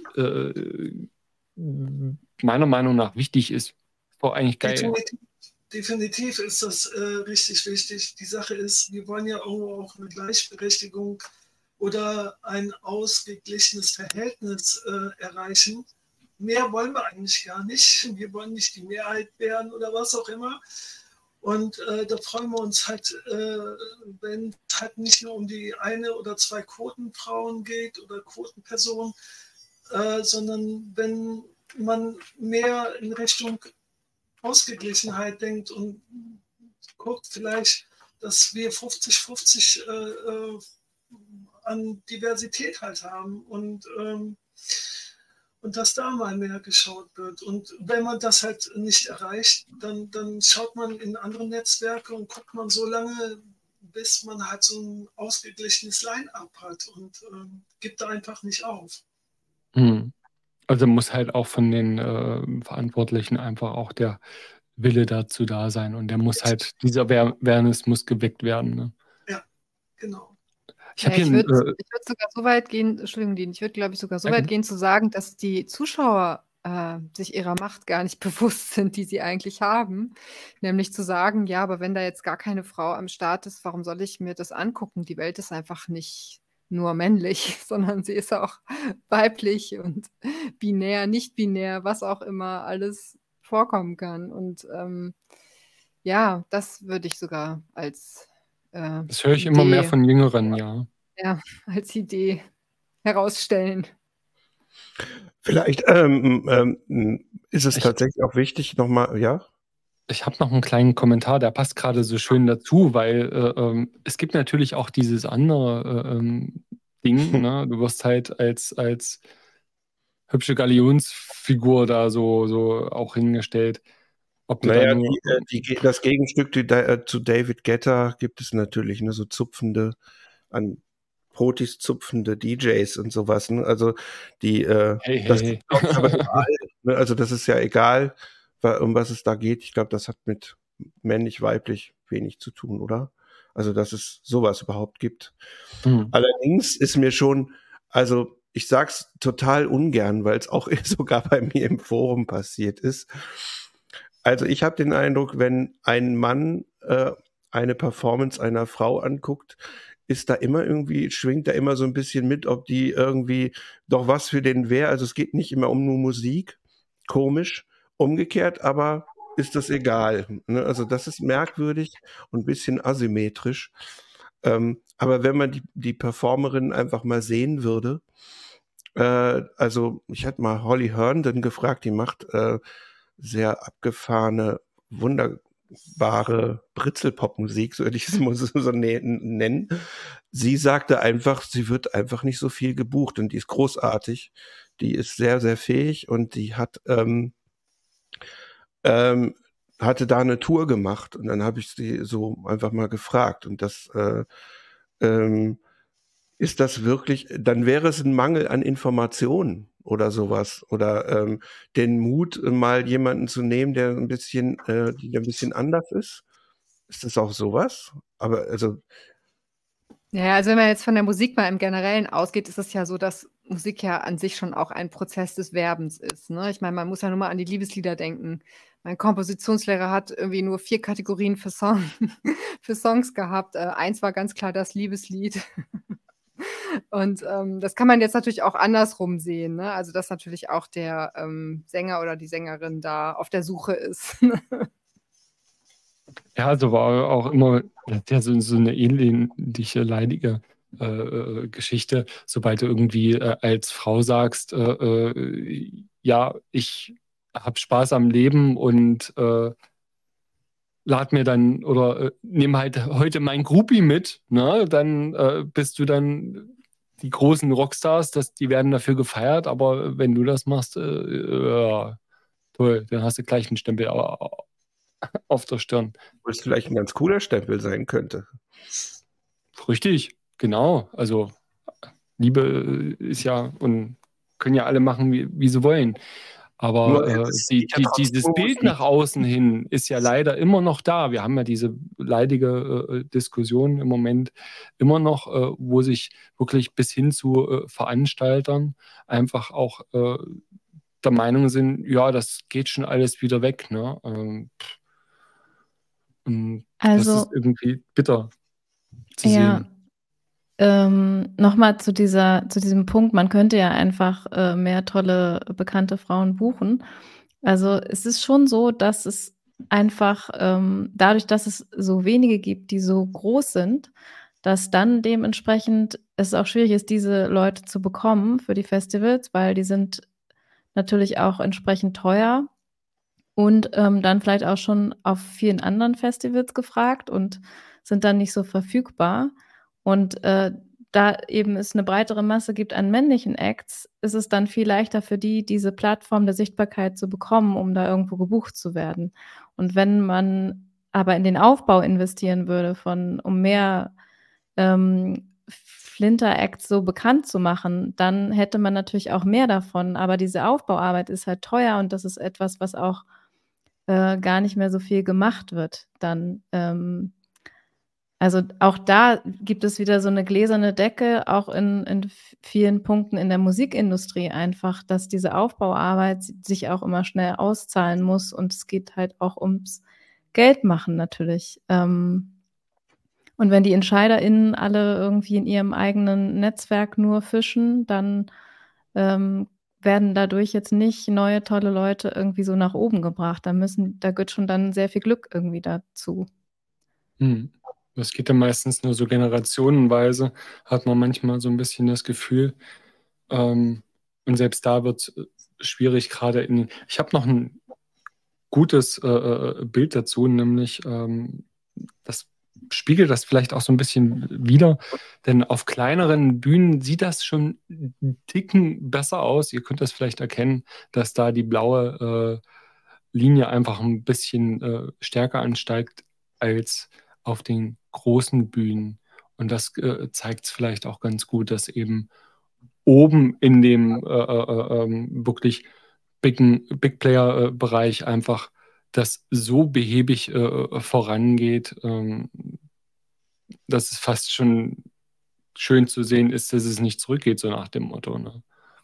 meiner Meinung nach wichtig ist. Ist doch eigentlich geil. Definitiv ist das richtig wichtig. Die Sache ist, wir wollen ja auch eine Gleichberechtigung oder ein ausgeglichenes Verhältnis erreichen. Mehr wollen wir eigentlich gar nicht. Wir wollen nicht die Mehrheit werden oder was auch immer. Und da freuen wir uns halt, wenn es halt nicht nur um die eine oder zwei Quotenfrauen geht oder Quotenpersonen, sondern wenn man mehr in Richtung Ausgeglichenheit denkt und guckt vielleicht, dass wir 50-50 an Diversität halt haben und dass da mal mehr geschaut wird. Und wenn man das halt nicht erreicht, dann schaut man in andere Netzwerke und guckt man so lange, bis man halt so ein ausgeglichenes Line-up hat und gibt da einfach nicht auf. Also muss halt auch von den Verantwortlichen einfach auch der Wille dazu da sein und der muss halt, dieser Awareness muss geweckt werden. Ne? Ja, genau. Ich würde sogar so weit gehen, Entschuldigung, Dean, ich würde, glaube ich, sogar so weit gehen zu sagen, dass die Zuschauer sich ihrer Macht gar nicht bewusst sind, die sie eigentlich haben. Nämlich zu sagen, ja, aber wenn da jetzt gar keine Frau am Start ist, warum soll ich mir das angucken? Die Welt ist einfach nicht nur männlich, sondern sie ist auch weiblich und binär, nicht binär, was auch immer alles vorkommen kann. Und ja, das würde ich sogar als das höre ich immer mehr von Jüngeren, ja. Ja, als Idee herausstellen. Vielleicht ist es tatsächlich auch wichtig, nochmal, ja? Ich habe noch einen kleinen Kommentar, der passt gerade so schön dazu, weil es gibt natürlich auch dieses andere Ding, ne? Du wirst halt als hübsche Galionsfigur da so auch hingestellt. Ob du Naja, da nur, das Gegenstück zu David Guetta gibt es natürlich, ne, so Zupfende an Protis zupfende DJs und sowas. Ne? Also die, Hey, das hey, gibt's auch aber überall. Ne? Also das ist ja egal, um was es da geht. Ich glaube, das hat mit männlich-weiblich wenig zu tun, oder? Also dass es sowas überhaupt gibt. Hm. Allerdings ist mir schon, also ich sag's total ungern, weil es auch sogar bei mir im Forum passiert ist. Also ich habe den Eindruck, wenn ein Mann eine Performance einer Frau anguckt, ist da immer irgendwie, schwingt da immer so ein bisschen mit, ob die irgendwie doch was für den wäre. Also es geht nicht immer um nur Musik, komisch. Umgekehrt aber ist das egal. Ne? Also das ist merkwürdig und ein bisschen asymmetrisch. Aber wenn man die Performerin einfach mal sehen würde, also ich hatte mal Holly Herndon gefragt, die macht sehr abgefahrene, wunderbare Britzelpop-Musik, so hätte ich es mal so nennen. Sie sagte einfach, sie wird einfach nicht so viel gebucht und die ist großartig. Die ist sehr, sehr fähig und die hat hatte da eine Tour gemacht und dann habe ich sie so einfach mal gefragt und das ist das wirklich, dann wäre es ein Mangel an Informationen oder sowas oder den Mut, mal jemanden zu nehmen, der ein bisschen, der ein bisschen anders ist. Ist das auch sowas? Aber also Ja, also wenn man jetzt von der Musik mal im Generellen ausgeht, ist es ja so, dass Musik ja an sich schon auch ein Prozess des Werbens ist. Ne? Ich meine, man muss ja nur mal an die Liebeslieder denken. Mein Kompositionslehrer hat irgendwie nur 4 Kategorien für Songs gehabt. Eins war ganz klar das Liebeslied. Und das kann man jetzt natürlich auch andersrum sehen. Ne? Also dass natürlich auch der Sänger oder die Sängerin da auf der Suche ist. Ja, also war auch immer ja, so eine ähnliche leidige Geschichte, sobald du irgendwie als Frau sagst, ja, ich habe Spaß am Leben und lad mir dann oder nehme halt heute mein Groupie mit, ne? Dann bist du dann die großen Rockstars, die werden dafür gefeiert, aber wenn du das machst, ja, toll, dann hast du gleich einen Stempel auf der Stirn. wo es vielleicht ein ganz cooler Stempel sein könnte. Richtig, genau. Also Liebe ist ja und können ja alle machen, wie sie wollen. Nur Aber es geht ja trotzdem dieses um Bild Musik. nach außen hin ist ja leider immer noch da. Wir haben ja diese leidige Diskussion im Moment immer noch, wo sich wirklich bis hin zu Veranstaltern einfach auch der Meinung sind, ja, das geht schon alles wieder weg. Ne? Und das ist Also, irgendwie bitter zu ja, sehen. nochmal zu diesem Punkt, man könnte ja einfach mehr tolle, bekannte Frauen buchen. Also, es ist schon so, dass es einfach, dadurch, dass es so wenige gibt, die so groß sind, dass dann dementsprechend es auch schwierig ist, diese Leute zu bekommen für die Festivals, weil die sind natürlich auch entsprechend teuer und, dann vielleicht auch schon auf vielen anderen Festivals gefragt und sind dann nicht so verfügbar. Und, da eben es 'ne breitere Masse gibt an männlichen Acts, ist es dann viel leichter für die, diese Plattform der Sichtbarkeit zu bekommen, um da irgendwo gebucht zu werden. Und wenn man aber in den Aufbau investieren würde um mehr, Flinter-Acts so bekannt zu machen, dann hätte man natürlich auch mehr davon. Aber diese Aufbauarbeit ist halt teuer und das ist etwas, was auch, gar nicht mehr so viel gemacht wird dann. Also, auch da gibt es wieder so 'ne gläserne Decke, auch in vielen Punkten in der Musikindustrie einfach, dass diese Aufbauarbeit sich auch immer schnell auszahlen muss und es geht halt auch ums Geldmachen natürlich. Und wenn die EntscheiderInnen alle irgendwie in ihrem eigenen Netzwerk nur fischen, dann, werden dadurch jetzt nicht neue tolle Leute irgendwie so nach oben gebracht. Da gehört schon dann sehr viel Glück irgendwie dazu. Hm. Das geht dann meistens nur so generationenweise, hat man manchmal so ein bisschen das Gefühl. Und selbst da wird es schwierig, gerade ich habe noch ein gutes Bild dazu, nämlich das spiegelt das vielleicht auch so ein bisschen wider, denn auf kleineren Bühnen sieht das schon einen Ticken besser aus. Ihr könnt das vielleicht erkennen, dass da die blaue Linie einfach ein bisschen stärker ansteigt als auf den großen Bühnen. Und das zeigt es vielleicht auch ganz gut, dass eben oben in dem wirklich Big Player-Bereich einfach das so behäbig vorangeht, dass es fast schon schön zu sehen ist, dass es nicht zurückgeht, so nach dem Motto. Ne?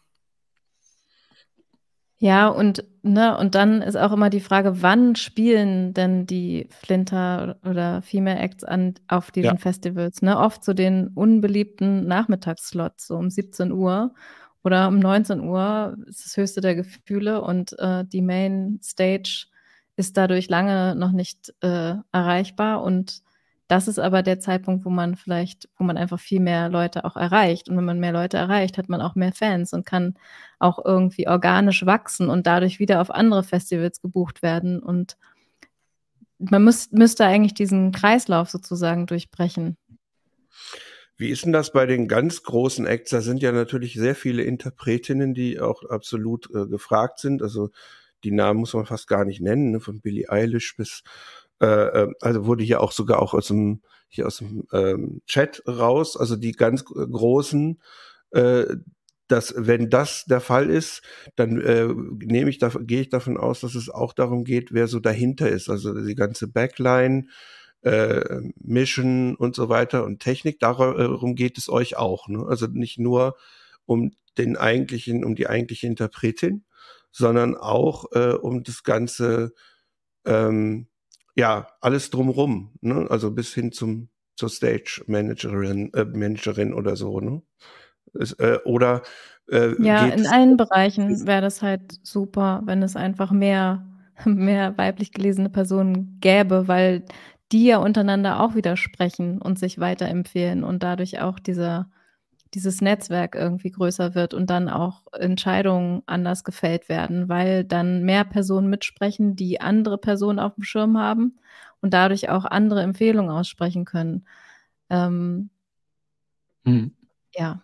Ja, und dann ist auch immer die Frage, wann spielen denn die Flinter oder Female Acts auf diesen Festivals? Ne? Oft zu den unbeliebten Nachmittagsslots, so um 17 Uhr oder um 19 Uhr ist das höchste der Gefühle und die Main Stage ist dadurch lange noch nicht erreichbar und das ist aber der Zeitpunkt, wo man einfach viel mehr Leute auch erreicht. Und wenn man mehr Leute erreicht, hat man auch mehr Fans und kann auch irgendwie organisch wachsen und dadurch wieder auf andere Festivals gebucht werden. Und man müsste eigentlich diesen Kreislauf sozusagen durchbrechen. Wie ist denn das bei den ganz großen Acts? Da sind ja natürlich sehr viele Interpretinnen, die auch absolut gefragt sind. Also die Namen muss man fast gar nicht nennen, ne? Von Billie Eilish bis also wurde hier auch sogar auch aus dem Chat raus, also die ganz großen, wenn das der Fall ist, dann gehe ich davon aus, dass es auch darum geht, wer so dahinter ist, also die ganze Backline, Mission und so weiter und Technik, darum geht es euch auch, ne? Also nicht nur um die eigentliche Interpretin, sondern auch um das ganze alles drumrum, ne? Also bis hin zur Managerin oder so, ne? Ja, geht in allen Bereichen wäre das halt super, wenn es einfach mehr weiblich gelesene Personen gäbe, weil die ja untereinander auch wieder sprechen und sich weiterempfehlen und dadurch auch dieses Netzwerk irgendwie größer wird und dann auch Entscheidungen anders gefällt werden, weil dann mehr Personen mitsprechen, die andere Personen auf dem Schirm haben und dadurch auch andere Empfehlungen aussprechen können. Ja.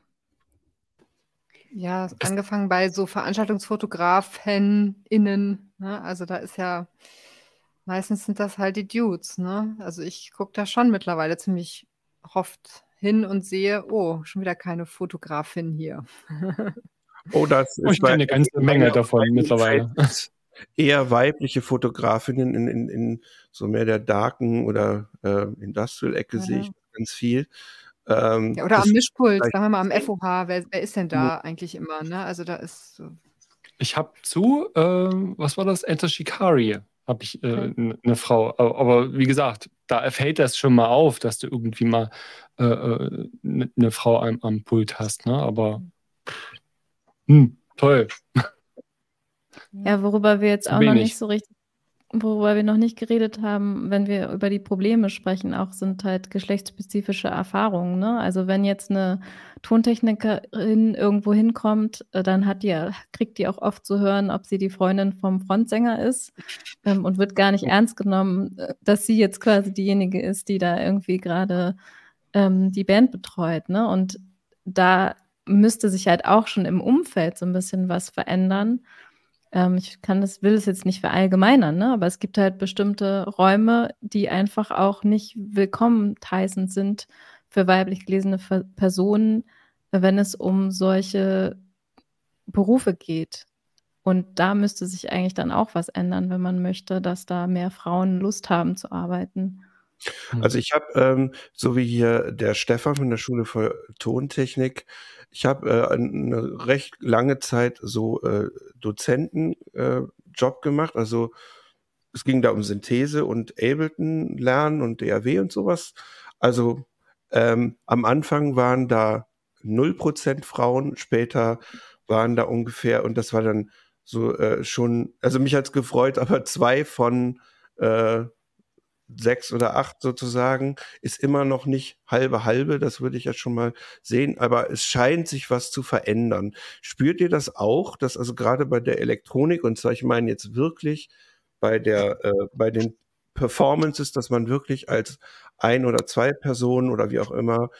Ja, angefangen bei so VeranstaltungsfotografenInnen, ne? Also da ist ja, meistens sind das halt die Dudes, ne? Also ich gucke da schon mittlerweile ziemlich oft hin und sehe, oh, schon wieder keine Fotografin hier. das ist ich kenne eine ganze Menge davon mittlerweile. Eher weibliche Fotografinnen in so mehr der darken oder Industrial-Ecke sehe ich ganz viel. Ja, oder am Mischpult, sagen wir mal am FOH, wer ist denn da eigentlich immer, ne? Also da ist so. Ich habe was war das? Enter Shikari habe ich eine Frau. Aber wie gesagt, da fällt das schon mal auf, dass du irgendwie mal eine Frau am Pult hast. Ne? Aber toll. Ja, worüber wir noch nicht geredet haben, wenn wir über die Probleme sprechen, auch sind halt geschlechtsspezifische Erfahrungen. Ne? Also wenn jetzt eine Tontechnikerin irgendwo hinkommt, dann kriegt die auch oft zu hören, ob sie die Freundin vom Frontsänger ist und wird gar nicht ernst genommen, dass sie jetzt quasi diejenige ist, die da irgendwie gerade die Band betreut. Ne? Und da müsste sich halt auch schon im Umfeld so ein bisschen was verändern. Ich will es jetzt nicht verallgemeinern, ne? Aber es gibt halt bestimmte Räume, die einfach auch nicht willkommen heißend sind für weiblich gelesene Personen, wenn es um solche Berufe geht. Und da müsste sich eigentlich dann auch was ändern, wenn man möchte, dass da mehr Frauen Lust haben zu arbeiten. Also ich habe, so wie hier der Stefan von der Schule für Tontechnik, ich habe eine recht lange Zeit so Dozentenjob gemacht. Also es ging da um Synthese und Ableton lernen und DAW und sowas. Also am Anfang waren da 0% Frauen, später waren da ungefähr, und das war dann so schon, also mich hat's gefreut, aber 2 von 6 oder 8 sozusagen, ist immer noch nicht halbe, das würde ich jetzt schon mal sehen, aber es scheint sich was zu verändern. Spürt ihr das auch, dass also gerade bei der Elektronik, und zwar ich meine jetzt wirklich bei den Performances, dass man wirklich als 1 oder 2 Personen oder wie auch immer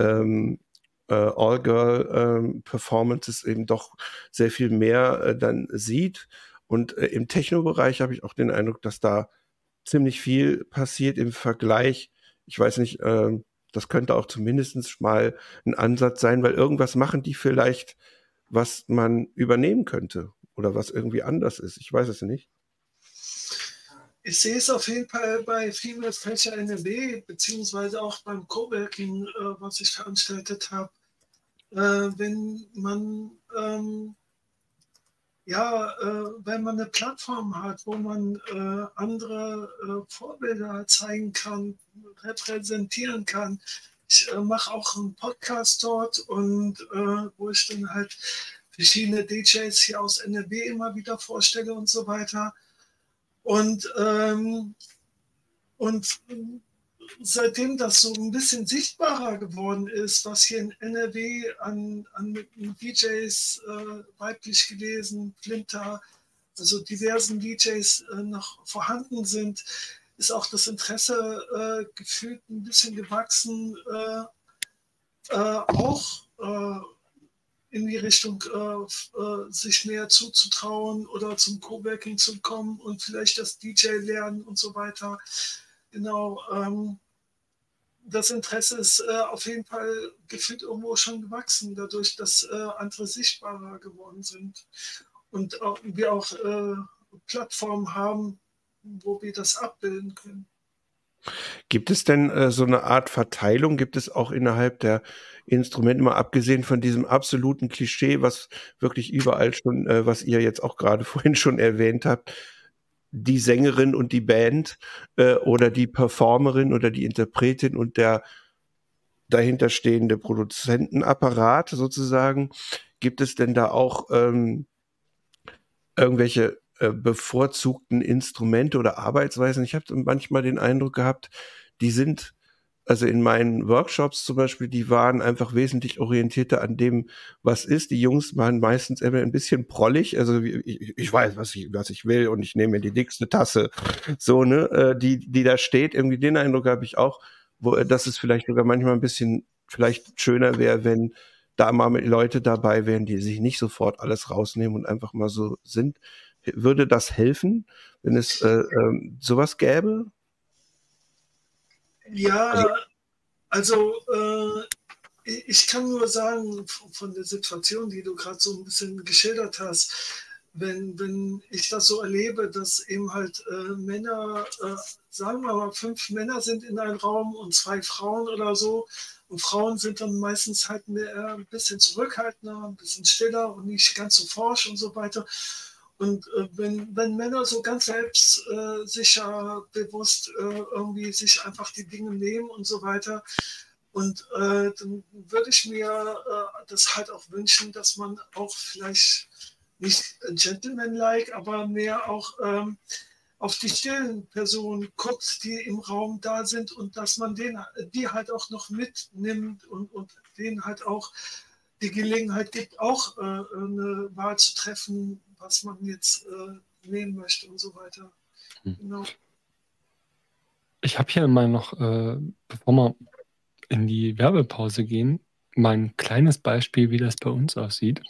All-Girl-Performances eben doch sehr viel mehr dann sieht. Und im Techno-Bereich habe ich auch den Eindruck, dass da ziemlich viel passiert im Vergleich. Ich weiß nicht, Das könnte auch zumindest mal ein Ansatz sein, weil irgendwas machen die vielleicht, was man übernehmen könnte oder was irgendwie anders ist. Ich weiß es nicht. Ich sehe es auf jeden Fall bei Female Fächer NRW, beziehungsweise auch beim Coworking, was ich veranstaltet habe. Wenn man wenn man eine Plattform hat, wo man andere Vorbilder zeigen kann, repräsentieren kann. Ich mache auch einen Podcast dort und wo ich dann halt verschiedene DJs hier aus NRW immer wieder vorstelle und so weiter. Und seitdem das so ein bisschen sichtbarer geworden ist, was hier in NRW an DJs, weiblich gelesen, Flinter, also diversen DJs noch vorhanden sind, ist auch das Interesse gefühlt ein bisschen gewachsen, auch in die Richtung sich mehr zuzutrauen oder zum Coworking zu kommen und vielleicht das DJ lernen und so weiter. Genau, das Interesse ist auf jeden Fall gefühlt irgendwo schon gewachsen, dadurch, dass andere sichtbarer geworden sind und wir auch Plattformen haben, wo wir das abbilden können. Gibt es denn so eine Art Verteilung? Gibt es auch innerhalb der Instrumente, mal abgesehen von diesem absoluten Klischee, was wirklich überall schon, was ihr jetzt auch gerade vorhin schon erwähnt habt, die Sängerin und die Band oder die Performerin oder die Interpretin und der dahinterstehende Produzentenapparat sozusagen. Gibt es denn da auch irgendwelche bevorzugten Instrumente oder Arbeitsweisen? Ich habe manchmal den Eindruck gehabt, die sind, also in meinen Workshops zum Beispiel, die waren einfach wesentlich orientierter an dem, was ist. Die Jungs waren meistens immer ein bisschen prollig. Also ich weiß, was ich will und ich nehme mir die dickste Tasse. So, ne, die da steht. Irgendwie den Eindruck habe ich auch, dass es vielleicht sogar manchmal ein bisschen vielleicht schöner wäre, wenn da mal Leute dabei wären, die sich nicht sofort alles rausnehmen und einfach mal so sind. Würde das helfen, wenn es sowas gäbe? Ja, also ich kann nur sagen, von der Situation, die du gerade so ein bisschen geschildert hast, wenn ich das so erlebe, dass eben halt Männer, sagen wir mal 5 Männer sind in einem Raum und 2 Frauen oder so, und Frauen sind dann meistens halt mehr ein bisschen zurückhaltender, ein bisschen stiller und nicht ganz so forsch und so weiter. Und wenn Männer so ganz selbstsicher, bewusst irgendwie sich einfach die Dinge nehmen und so weiter, und dann würde ich mir das halt auch wünschen, dass man auch vielleicht nicht gentleman-like, aber mehr auch auf die stillen Personen guckt, die im Raum da sind, und dass man die halt auch noch mitnimmt und denen halt auch die Gelegenheit gibt, auch eine Wahl zu treffen, was man jetzt nehmen möchte und so weiter. Genau. Ich habe hier mal noch, bevor wir in die Werbepause gehen, mal ein kleines Beispiel, wie das bei uns aussieht.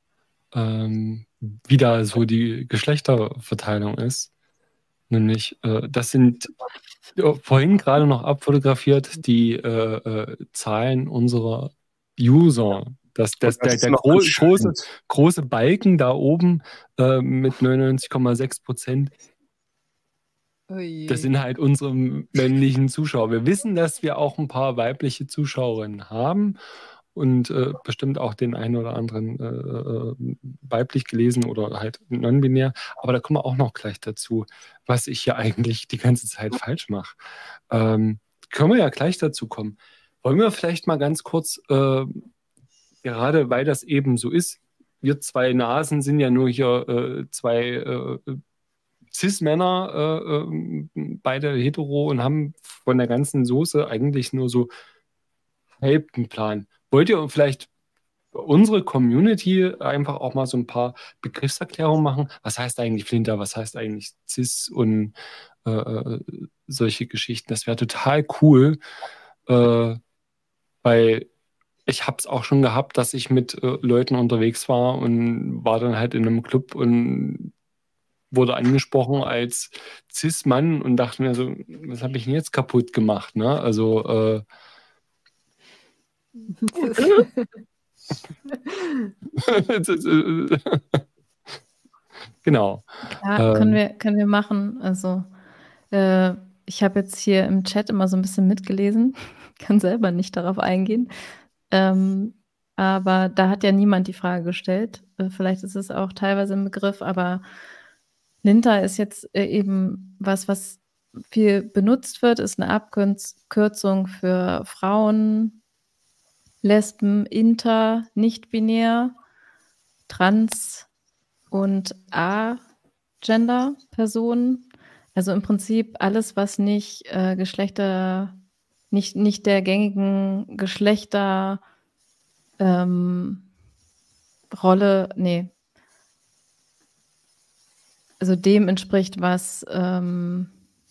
Wie da so die Geschlechterverteilung ist. Nämlich, das sind vorhin gerade noch abfotografiert die Zahlen unserer User. Der große Balken da oben mit 99,6%. Das sind halt unsere männlichen Zuschauer. Wir wissen, dass wir auch ein paar weibliche Zuschauerinnen haben und bestimmt auch den einen oder anderen weiblich gelesen oder halt non-binär. Aber da kommen wir auch noch gleich dazu, was ich hier eigentlich die ganze Zeit falsch mache. Können wir ja gleich dazu kommen. Wollen wir vielleicht mal ganz kurz, gerade weil das eben so ist, wir 2 Nasen sind ja nur hier 2 Cis-Männer, beide hetero, und haben von der ganzen Soße eigentlich nur so halb einen Plan. Wollt ihr vielleicht für unsere Community einfach auch mal so ein paar Begriffserklärungen machen? Was heißt eigentlich Flinter? Was heißt eigentlich Cis und solche Geschichten? Das wäre total cool, weil ich habe es auch schon gehabt, dass ich mit Leuten unterwegs war und war dann halt in einem Club und wurde angesprochen als Cis-Mann und dachte mir so, was habe ich denn jetzt kaputt gemacht? Ne? Also Genau. Ja, können wir machen. Also, ich habe jetzt hier im Chat immer so ein bisschen mitgelesen, kann selber nicht darauf eingehen. Aber da hat ja niemand die Frage gestellt. Vielleicht ist es auch teilweise ein Begriff, aber Linta ist jetzt eben was viel benutzt wird, ist eine Abkürzung für Frauen, Lesben, Inter, nicht-binär, Trans und A-Gender-Personen. Also im Prinzip alles, was nicht Geschlechter, nicht der gängigen Geschlechter Rolle, nee, also dem entspricht, was, wenn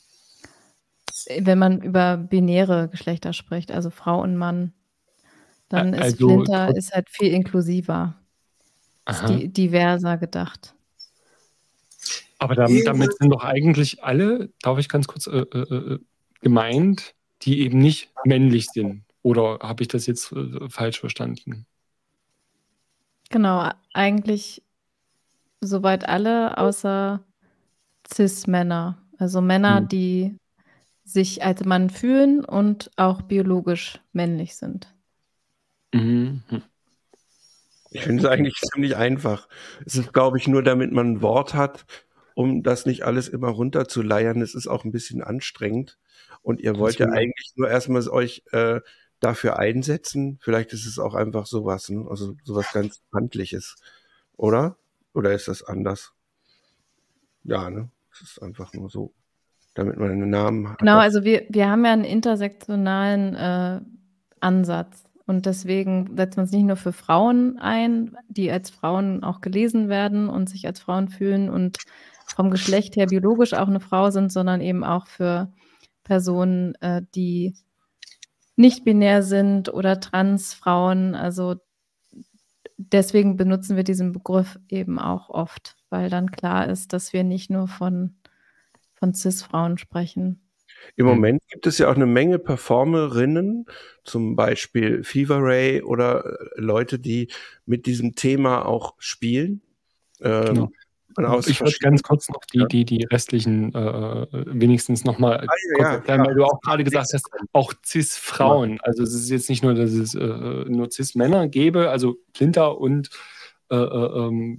man über binäre Geschlechter spricht, also Frau und Mann, dann ist Also, Flinter ist halt viel inklusiver, ist aha. diverser gedacht. Aber damit sind doch eigentlich alle, darf ich ganz kurz gemeint, die eben nicht männlich sind. Oder habe ich das jetzt falsch verstanden? Genau, eigentlich soweit alle, außer Cis-Männer. Also Männer, die sich als Mann fühlen und auch biologisch männlich sind. Mhm. Ich finde es eigentlich ziemlich einfach. Es ist, glaube ich, nur damit man ein Wort hat, um das nicht alles immer runterzuleiern. Es ist auch ein bisschen anstrengend. Und ihr wollt ja Deswegen. eigentlich nur erstmal euch dafür einsetzen. Vielleicht ist es auch einfach sowas, ne? Also sowas ganz Handliches, oder? Oder ist das anders? Ja, ne? Es ist einfach nur so, damit man einen Namen hat. Genau, also wir haben ja einen intersektionalen Ansatz. Und deswegen setzt man es nicht nur für Frauen ein, die als Frauen auch gelesen werden und sich als Frauen fühlen und vom Geschlecht her biologisch auch eine Frau sind, sondern eben auch für Personen, die nicht binär sind oder Transfrauen. Also deswegen benutzen wir diesen Begriff eben auch oft, weil dann klar ist, dass wir nicht nur von Cis-Frauen sprechen. Im Moment gibt es ja auch eine Menge Performerinnen, zum Beispiel Fever Ray oder Leute, die mit diesem Thema auch spielen. Genau. Ich würde ganz kurz noch die restlichen wenigstens nochmal kurz erklären, weil du auch gerade gesagt hast, auch Cis-Frauen. Also es ist jetzt nicht nur, dass es nur Cis-Männer gäbe, also Flinter und dann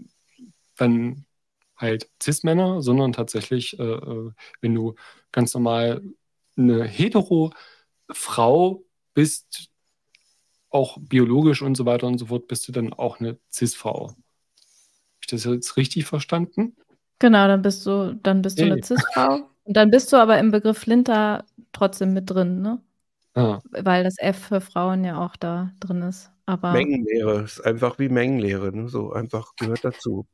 halt Cis-Männer, sondern tatsächlich, wenn du ganz normal eine hetero-Frau bist, auch biologisch und so weiter und so fort, bist du dann auch eine Cis-Frau. Habe ich das jetzt richtig verstanden? Genau, dann bist du eine Cis-Frau. Und dann bist du aber im Begriff Flinter trotzdem mit drin, ne? Weil das F für Frauen ja auch da drin ist. Aber Mengenlehre, ist einfach wie Mengenlehre, ne? So einfach gehört dazu.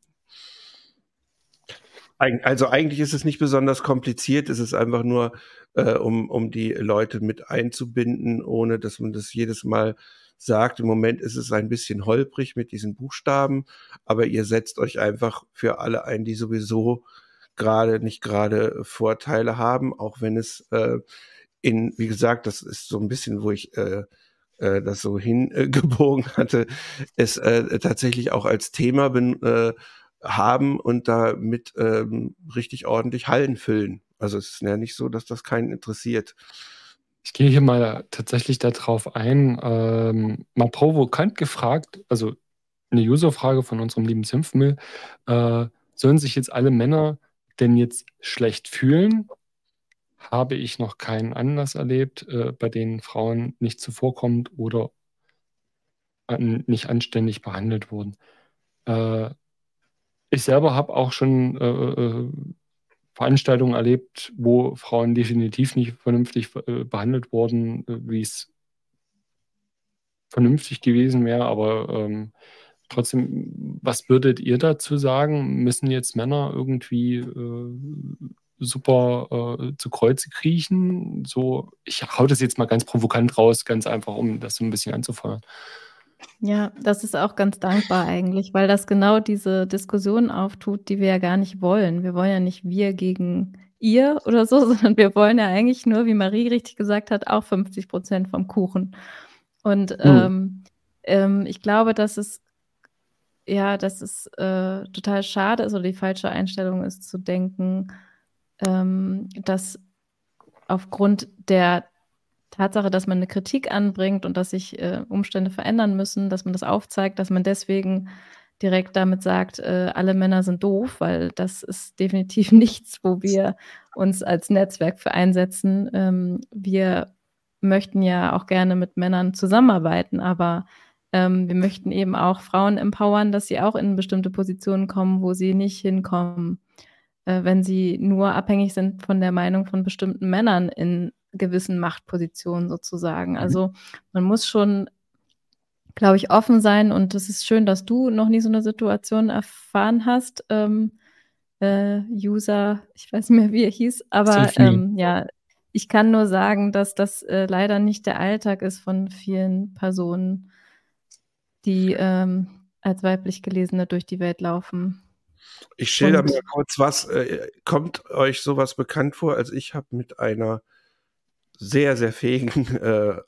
Also eigentlich ist es nicht besonders kompliziert, es ist einfach nur, um die Leute mit einzubinden, ohne dass man das jedes Mal sagt. Im Moment ist es ein bisschen holprig mit diesen Buchstaben, aber ihr setzt euch einfach für alle ein, die sowieso nicht gerade Vorteile haben, auch wenn es wie gesagt, das ist so ein bisschen, wo ich das so hingebogen hatte, es tatsächlich auch als Thema haben und damit richtig ordentlich Hallen füllen. Also es ist ja nicht so, dass das keinen interessiert. Ich gehe hier mal tatsächlich darauf ein, mal provokant gefragt, also eine User-Frage von unserem lieben Zimpfmill, sollen sich jetzt alle Männer denn jetzt schlecht fühlen? Habe ich noch keinen Anlass erlebt, bei denen Frauen nicht zuvorkommt oder nicht anständig behandelt wurden. Ich selber habe auch schon Veranstaltungen erlebt, wo Frauen definitiv nicht vernünftig behandelt wurden, wie es vernünftig gewesen wäre. Aber trotzdem, was würdet ihr dazu sagen? Müssen jetzt Männer irgendwie super zu Kreuze kriechen? So, ich hau das jetzt mal ganz provokant raus, ganz einfach, um das so ein bisschen anzufeuern. ja, das ist auch ganz dankbar eigentlich, weil das genau diese Diskussion auftut, die wir ja gar nicht wollen. Wir wollen ja nicht wir gegen ihr oder so, sondern wir wollen ja eigentlich nur, wie Marie richtig gesagt hat, auch 50% vom Kuchen. Und ich glaube, dass es total schade ist oder die falsche Einstellung ist zu denken, dass aufgrund der Tatsache, dass man eine Kritik anbringt und dass sich Umstände verändern müssen, dass man das aufzeigt, dass man deswegen direkt damit sagt, alle Männer sind doof, weil das ist definitiv nichts, wo wir uns als Netzwerk für einsetzen. Wir möchten ja auch gerne mit Männern zusammenarbeiten, aber wir möchten eben auch Frauen empowern, dass sie auch in bestimmte Positionen kommen, wo sie nicht hinkommen, wenn sie nur abhängig sind von der Meinung von bestimmten Männern in gewissen Machtpositionen sozusagen. Also man muss schon, glaube ich, offen sein, und es ist schön, dass du noch nie so eine Situation erfahren hast. User, ich weiß nicht mehr, wie er hieß, aber ja, ich kann nur sagen, dass das leider nicht der Alltag ist von vielen Personen, die als weiblich Gelesene durch die Welt laufen. Ich schilder mal kurz was. Kommt euch sowas bekannt vor? Also ich habe mit einer sehr, sehr fähigen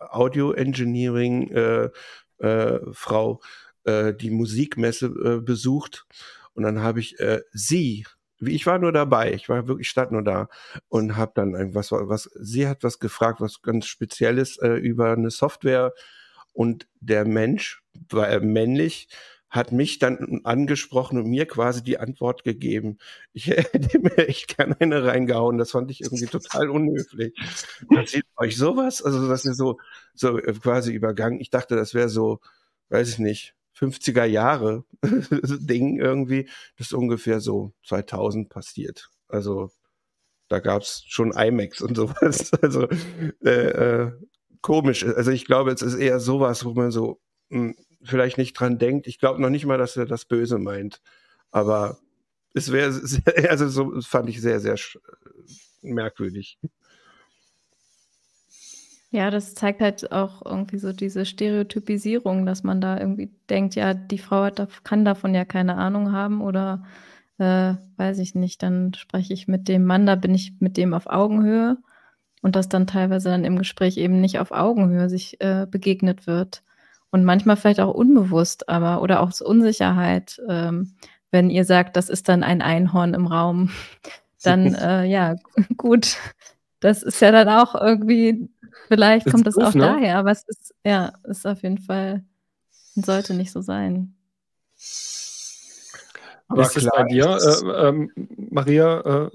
Audio-Engineering-Frau die Musikmesse besucht. Und dann habe ich ich war nur dabei, stand nur da und habe dann sie hat was gefragt, was ganz Spezielles über eine Software, und der Mensch, war männlich, hat mich dann angesprochen und mir quasi die Antwort gegeben. Ich hätte mir echt gerne eine reingehauen. Das fand ich irgendwie total unhöflich. Passiert euch sowas? Also, dass ihr so quasi übergangen. Ich dachte, das wäre so, weiß ich nicht, 50er Jahre Ding irgendwie. Das ist ungefähr so 2000 passiert. Also, da gab's schon IMAX und sowas. Also, komisch. Also, ich glaube, es ist eher sowas, wo man so, vielleicht nicht dran denkt. Ich glaube noch nicht mal, dass er das Böse meint. Aber es wäre, also so fand ich sehr, sehr merkwürdig. Ja, das zeigt halt auch irgendwie so diese Stereotypisierung, dass man da irgendwie denkt, ja, die Frau kann davon ja keine Ahnung haben, oder weiß ich nicht, dann spreche ich mit dem Mann, da bin ich mit dem auf Augenhöhe, und dass dann teilweise dann im Gespräch eben nicht auf Augenhöhe sich begegnet wird. Und manchmal vielleicht auch unbewusst, oder auch so Unsicherheit, wenn ihr sagt, das ist dann ein Einhorn im Raum, dann ja, gut, das ist ja dann auch irgendwie, vielleicht kommt das auch daher, aber es ist auf jeden Fall, sollte nicht so sein. Aber ist das bei dir, Maria,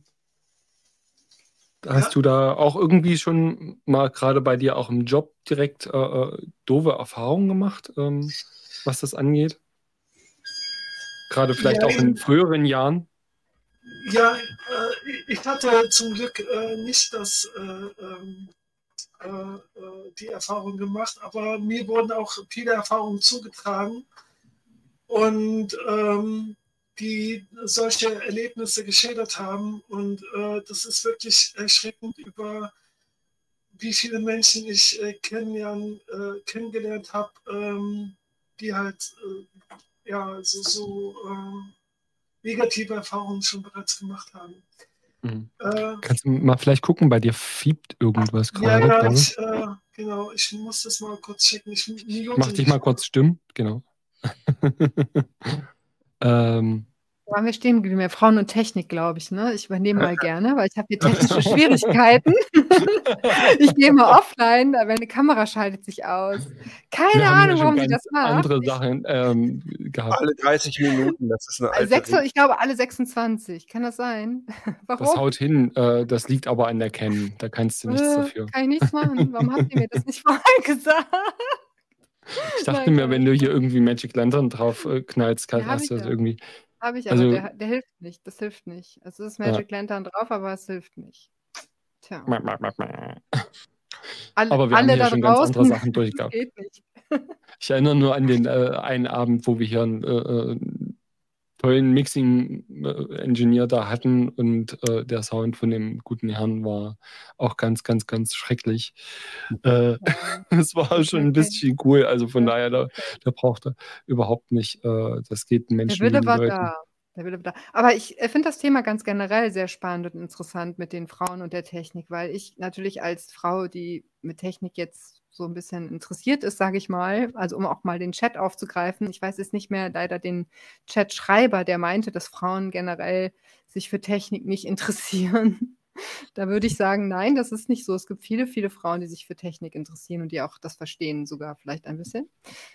hast du da auch irgendwie schon mal gerade bei dir auch im Job direkt doofe Erfahrungen gemacht, was das angeht? Gerade vielleicht auch in früheren Jahren? Ja, ich hatte zum Glück nicht die Erfahrung gemacht, aber mir wurden auch viele Erfahrungen zugetragen, und die solche Erlebnisse geschildert haben. Und das ist wirklich erschreckend, über wie viele Menschen ich kennengelernt habe, die halt negative Erfahrungen schon bereits gemacht haben. Kannst du mal vielleicht gucken, bei dir fiebt irgendwas gerade? Ja, genau, ich muss das mal kurz checken. Mach dich mal kurz stumm, genau. Wo waren wir stehen geblieben? Frauen und Technik, glaube ich, ne? Ich übernehme mal gerne, weil ich habe hier technische Schwierigkeiten. Ich gehe mal offline, meine Kamera schaltet sich aus. Keine Ahnung, warum sie das macht. Andere Sachen gehabt. Alle 30 Minuten, das ist eine alte Ich glaube, alle 26. Kann das sein? Warum? Das haut hin, das liegt aber an der Cam. Da kannst du nichts dafür. Kann ich nichts machen? Warum habt ihr mir das nicht vorher gesagt? Ich dachte mir, wenn du hier irgendwie Magic Lantern drauf knallst, hast du das irgendwie. Habe ich, aber der hilft nicht. Das hilft nicht. Also es ist Magic Lantern drauf, aber es hilft nicht. Tja. Aber wir haben hier schon ganz andere Sachen durchgehabt. Geht nicht. Ich erinnere nur an den einen Abend, wo wir hier einen tollen Mixing-Engineer da hatten, und der Sound von dem guten Herrn war auch ganz, ganz, ganz schrecklich. Es war schon ein bisschen cool, also von daher, der brauchte überhaupt nicht, das geht den Menschen. Der Wille war da. Aber ich finde das Thema ganz generell sehr spannend und interessant mit den Frauen und der Technik, weil ich natürlich als Frau, die mit Technik jetzt so ein bisschen interessiert ist, sage ich mal, also um auch mal den Chat aufzugreifen. Ich weiß jetzt nicht mehr leider den Chatschreiber, der meinte, dass Frauen generell sich für Technik nicht interessieren. Da würde ich sagen, nein, das ist nicht so. Es gibt viele, viele Frauen, die sich für Technik interessieren und die auch das verstehen, sogar vielleicht ein bisschen.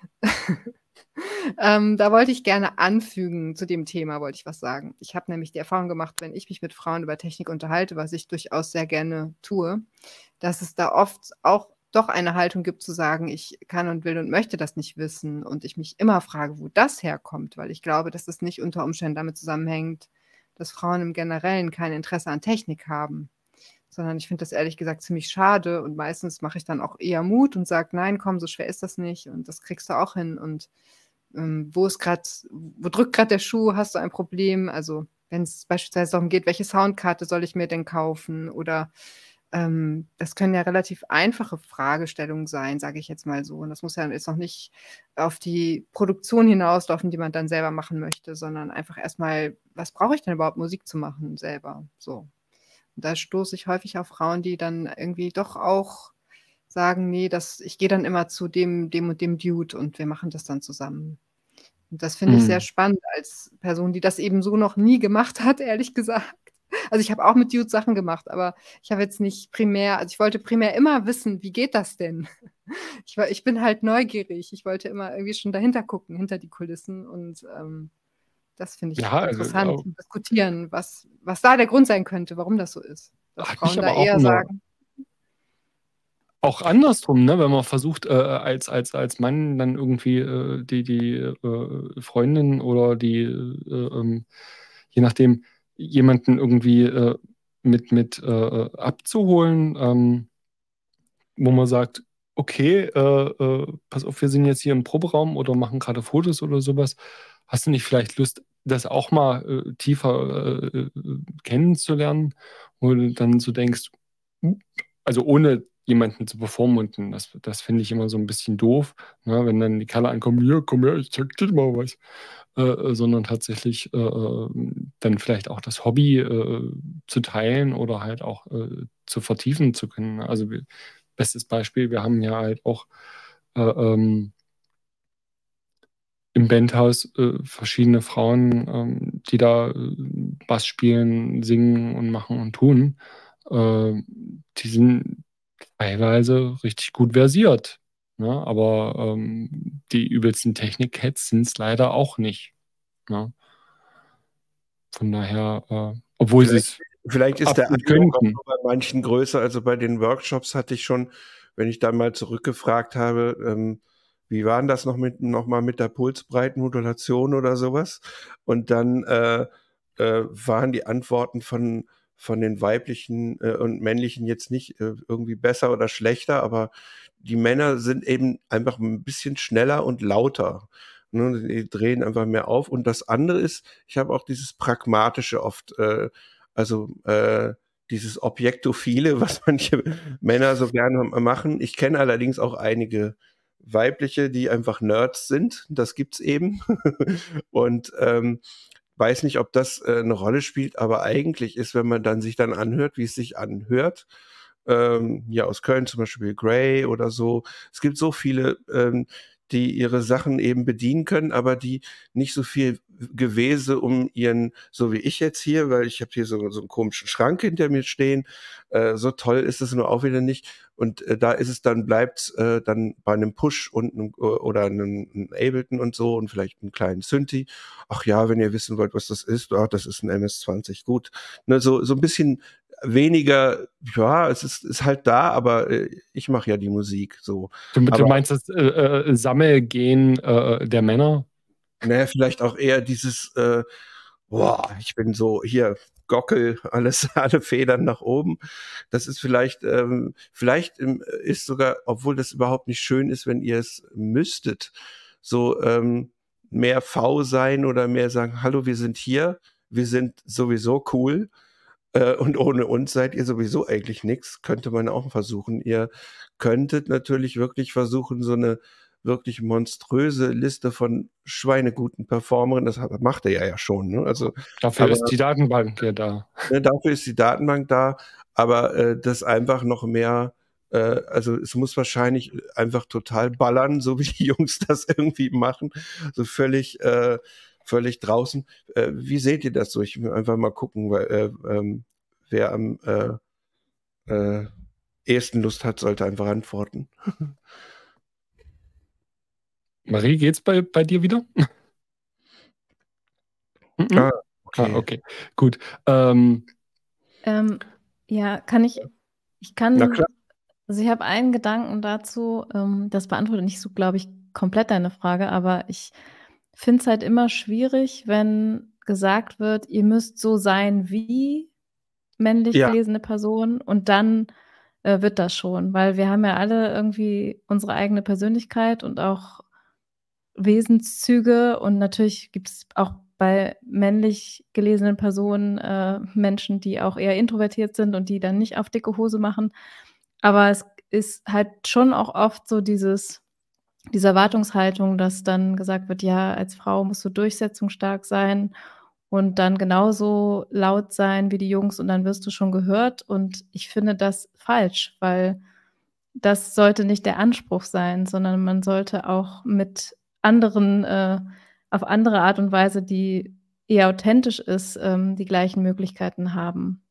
Da wollte ich gerne anfügen, zu dem Thema wollte ich was sagen. Ich habe nämlich die Erfahrung gemacht, wenn ich mich mit Frauen über Technik unterhalte, was ich durchaus sehr gerne tue, dass es da oft auch doch eine Haltung gibt zu sagen, ich kann und will und möchte das nicht wissen und ich mich immer frage, wo das herkommt, weil ich glaube, dass es nicht unter Umständen damit zusammenhängt, dass Frauen im Generellen kein Interesse an Technik haben, sondern ich finde das ehrlich gesagt ziemlich schade und meistens mache ich dann auch eher Mut und sage, nein, komm, so schwer ist das nicht und das kriegst du auch hin und wo drückt gerade der Schuh, hast du ein Problem? Also wenn es beispielsweise darum geht, welche Soundkarte soll ich mir denn kaufen oder das können ja relativ einfache Fragestellungen sein, sage ich jetzt mal so. Und das muss ja jetzt noch nicht auf die Produktion hinauslaufen, die man dann selber machen möchte, sondern einfach erstmal, was brauche ich denn überhaupt, Musik zu machen selber? So. Und da stoße ich häufig auf Frauen, die dann irgendwie doch auch sagen, nee, ich gehe dann immer zu dem und dem Dude und wir machen das dann zusammen. Und das finde ich sehr spannend als Person, die das eben so noch nie gemacht hat, ehrlich gesagt. Also ich habe auch mit Dudes Sachen gemacht, aber ich habe jetzt nicht ich wollte primär immer wissen, wie geht das denn? Ich bin halt neugierig. Ich wollte immer irgendwie schon dahinter gucken, hinter die Kulissen und das finde ich interessant zu diskutieren, was da der Grund sein könnte, warum das so ist. Dass Frauen da eher sagen. Auch andersrum, ne? Wenn man versucht, als Mann dann irgendwie die Freundin oder je nachdem, jemanden irgendwie mit abzuholen, wo man sagt, okay, pass auf, wir sind jetzt hier im Proberaum oder machen gerade Fotos oder sowas. Hast du nicht vielleicht Lust, das auch mal tiefer kennenzulernen? Wo du dann so denkst, also ohne jemanden zu bevormunden, das finde ich immer so ein bisschen doof, ne? Wenn dann die Kerle ankommen, hier, komm her, ich zeig dir mal was. Sondern tatsächlich dann vielleicht auch das Hobby zu teilen oder halt auch zu vertiefen zu können. Also bestes Beispiel, wir haben ja halt auch im Bandhaus verschiedene Frauen, die da Bass spielen, singen und machen und tun. Die sind teilweise richtig gut versiert. Ne? Aber die übelsten Technik-Cats sind es leider auch nicht. Ne? Von daher, obwohl sie es vielleicht ist der Eindruck auch bei manchen größer. Also bei den Workshops hatte ich schon, wenn ich da mal zurückgefragt habe, wie war denn das nochmal mit der Pulsbreitenmodulation oder sowas? Und dann waren die Antworten von den weiblichen und männlichen jetzt nicht irgendwie besser oder schlechter, aber die Männer sind eben einfach ein bisschen schneller und lauter. Ne? Die drehen einfach mehr auf. Und das andere ist, ich habe auch dieses Pragmatische oft, dieses Objektophile, was manche Männer so gerne machen. Ich kenne allerdings auch einige weibliche, die einfach Nerds sind. Das gibt's eben. Und weiß nicht, ob das eine Rolle spielt, aber eigentlich ist, wenn man dann sich dann anhört, wie es sich anhört, ja, aus Köln zum Beispiel Grey oder so. Es gibt so viele, die ihre Sachen eben bedienen können, aber die nicht so viel Gewese um ihren, so wie ich jetzt hier, weil ich habe hier so einen komischen Schrank hinter mir stehen. So toll ist es nur auch wieder nicht. Und da ist es dann, bleibt dann bei einem Push und oder einem Ableton und so und vielleicht einen kleinen Synthi. Ach ja, wenn ihr wissen wollt, was das ist, das ist ein MS-20, gut. Ne, so ein bisschen weniger, ja, es ist halt da, aber ich mache ja die Musik so. Du meinst das Sammelgehen der Männer? Naja, vielleicht auch eher dieses, ich bin so hier, Gockel, alle Federn nach oben. Das ist vielleicht ist sogar, obwohl das überhaupt nicht schön ist, wenn ihr es müsstet, so mehr V sein oder mehr sagen, hallo, wir sind hier, wir sind sowieso cool. Und ohne uns seid ihr sowieso eigentlich nichts, könnte man auch versuchen. Ihr könntet natürlich wirklich versuchen, so eine wirklich monströse Liste von schweineguten Performerinnen, das macht er ja schon. Ne? Also, dafür ist die Datenbank ja da. Ne, dafür ist die Datenbank da, aber das einfach noch mehr Also es muss wahrscheinlich einfach total ballern, so wie die Jungs das irgendwie machen, so völlig draußen. Wie seht ihr das so? Ich will einfach mal gucken, wer am ehesten Lust hat, sollte einfach antworten. Marie, geht's bei dir wieder? Ah, okay. Okay, gut. Ja, kann ich kann, Na klar. also ich habe einen Gedanken dazu, das beantwortet nicht so, glaube ich, komplett deine Frage, aber ich finde es halt immer schwierig, wenn gesagt wird, ihr müsst so sein wie männlich Ja. gelesene Personen und dann wird das schon, weil wir haben ja alle irgendwie unsere eigene Persönlichkeit und auch Wesenszüge und natürlich gibt es auch bei männlich gelesenen Personen Menschen, die auch eher introvertiert sind und die dann nicht auf dicke Hose machen. Aber es ist halt schon auch oft so diese Erwartungshaltung, dass dann gesagt wird, ja, als Frau musst du durchsetzungsstark sein und dann genauso laut sein wie die Jungs und dann wirst du schon gehört. Und ich finde das falsch, weil das sollte nicht der Anspruch sein, sondern man sollte auch mit anderen, auf andere Art und Weise, die eher authentisch ist, die gleichen Möglichkeiten haben.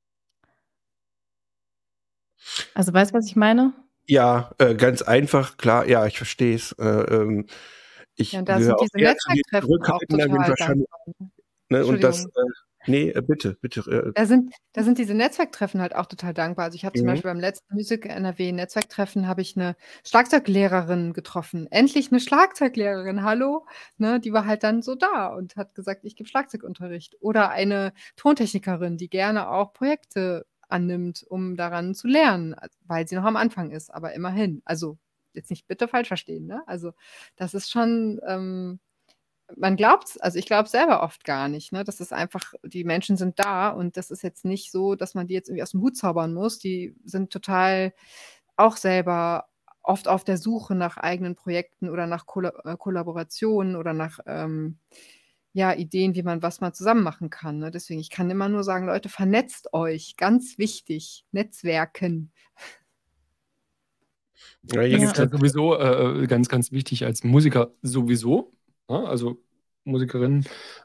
Also, weißt du, was ich meine? Ja, ganz einfach, klar, ja, ich verstehe es. Ich Ja, und da gehöre sind auch diese eher zu den Netzwerktreffen auch Zurückhaltenden total wahrscheinlich, dankbar, ne? ne? Und das, Entschuldigung. nee, bitte. Da sind diese Netzwerktreffen halt auch total dankbar. Also, ich habe zum Mhm. Beispiel beim letzten Music NRW Netzwerktreffen habe ich 'ne Schlagzeuglehrerin getroffen. Endlich 'ne Schlagzeuglehrerin, hallo? Ne, die war halt dann so da und hat gesagt: „Ich gebe Schlagzeugunterricht.“ Oder eine Tontechnikerin, die gerne auch Projekte annimmt, um daran zu lernen, weil sie noch am Anfang ist, aber immerhin. Also, jetzt nicht bitte falsch verstehen, ne? Also, das ist schon, man glaubt's, also, ich glaube es selber oft gar nicht, ne? Das ist einfach, die Menschen sind da und das ist jetzt nicht so, dass man die jetzt irgendwie aus'm Hut zaubern muss. Die sind total auch selber oft auf der Suche nach eigenen Projekten oder nach Kollaborationen oder nach, ja, Ideen, wie man was mal zusammen machen kann, ne? Deswegen, ich kann immer nur sagen: „Leute, vernetzt euch“, ganz wichtig, Netzwerken. Ja, hier Das Ja. ist gibt's ja ja sowieso ganz, ganz wichtig als Musiker sowieso, ne? Also Musikerinnen.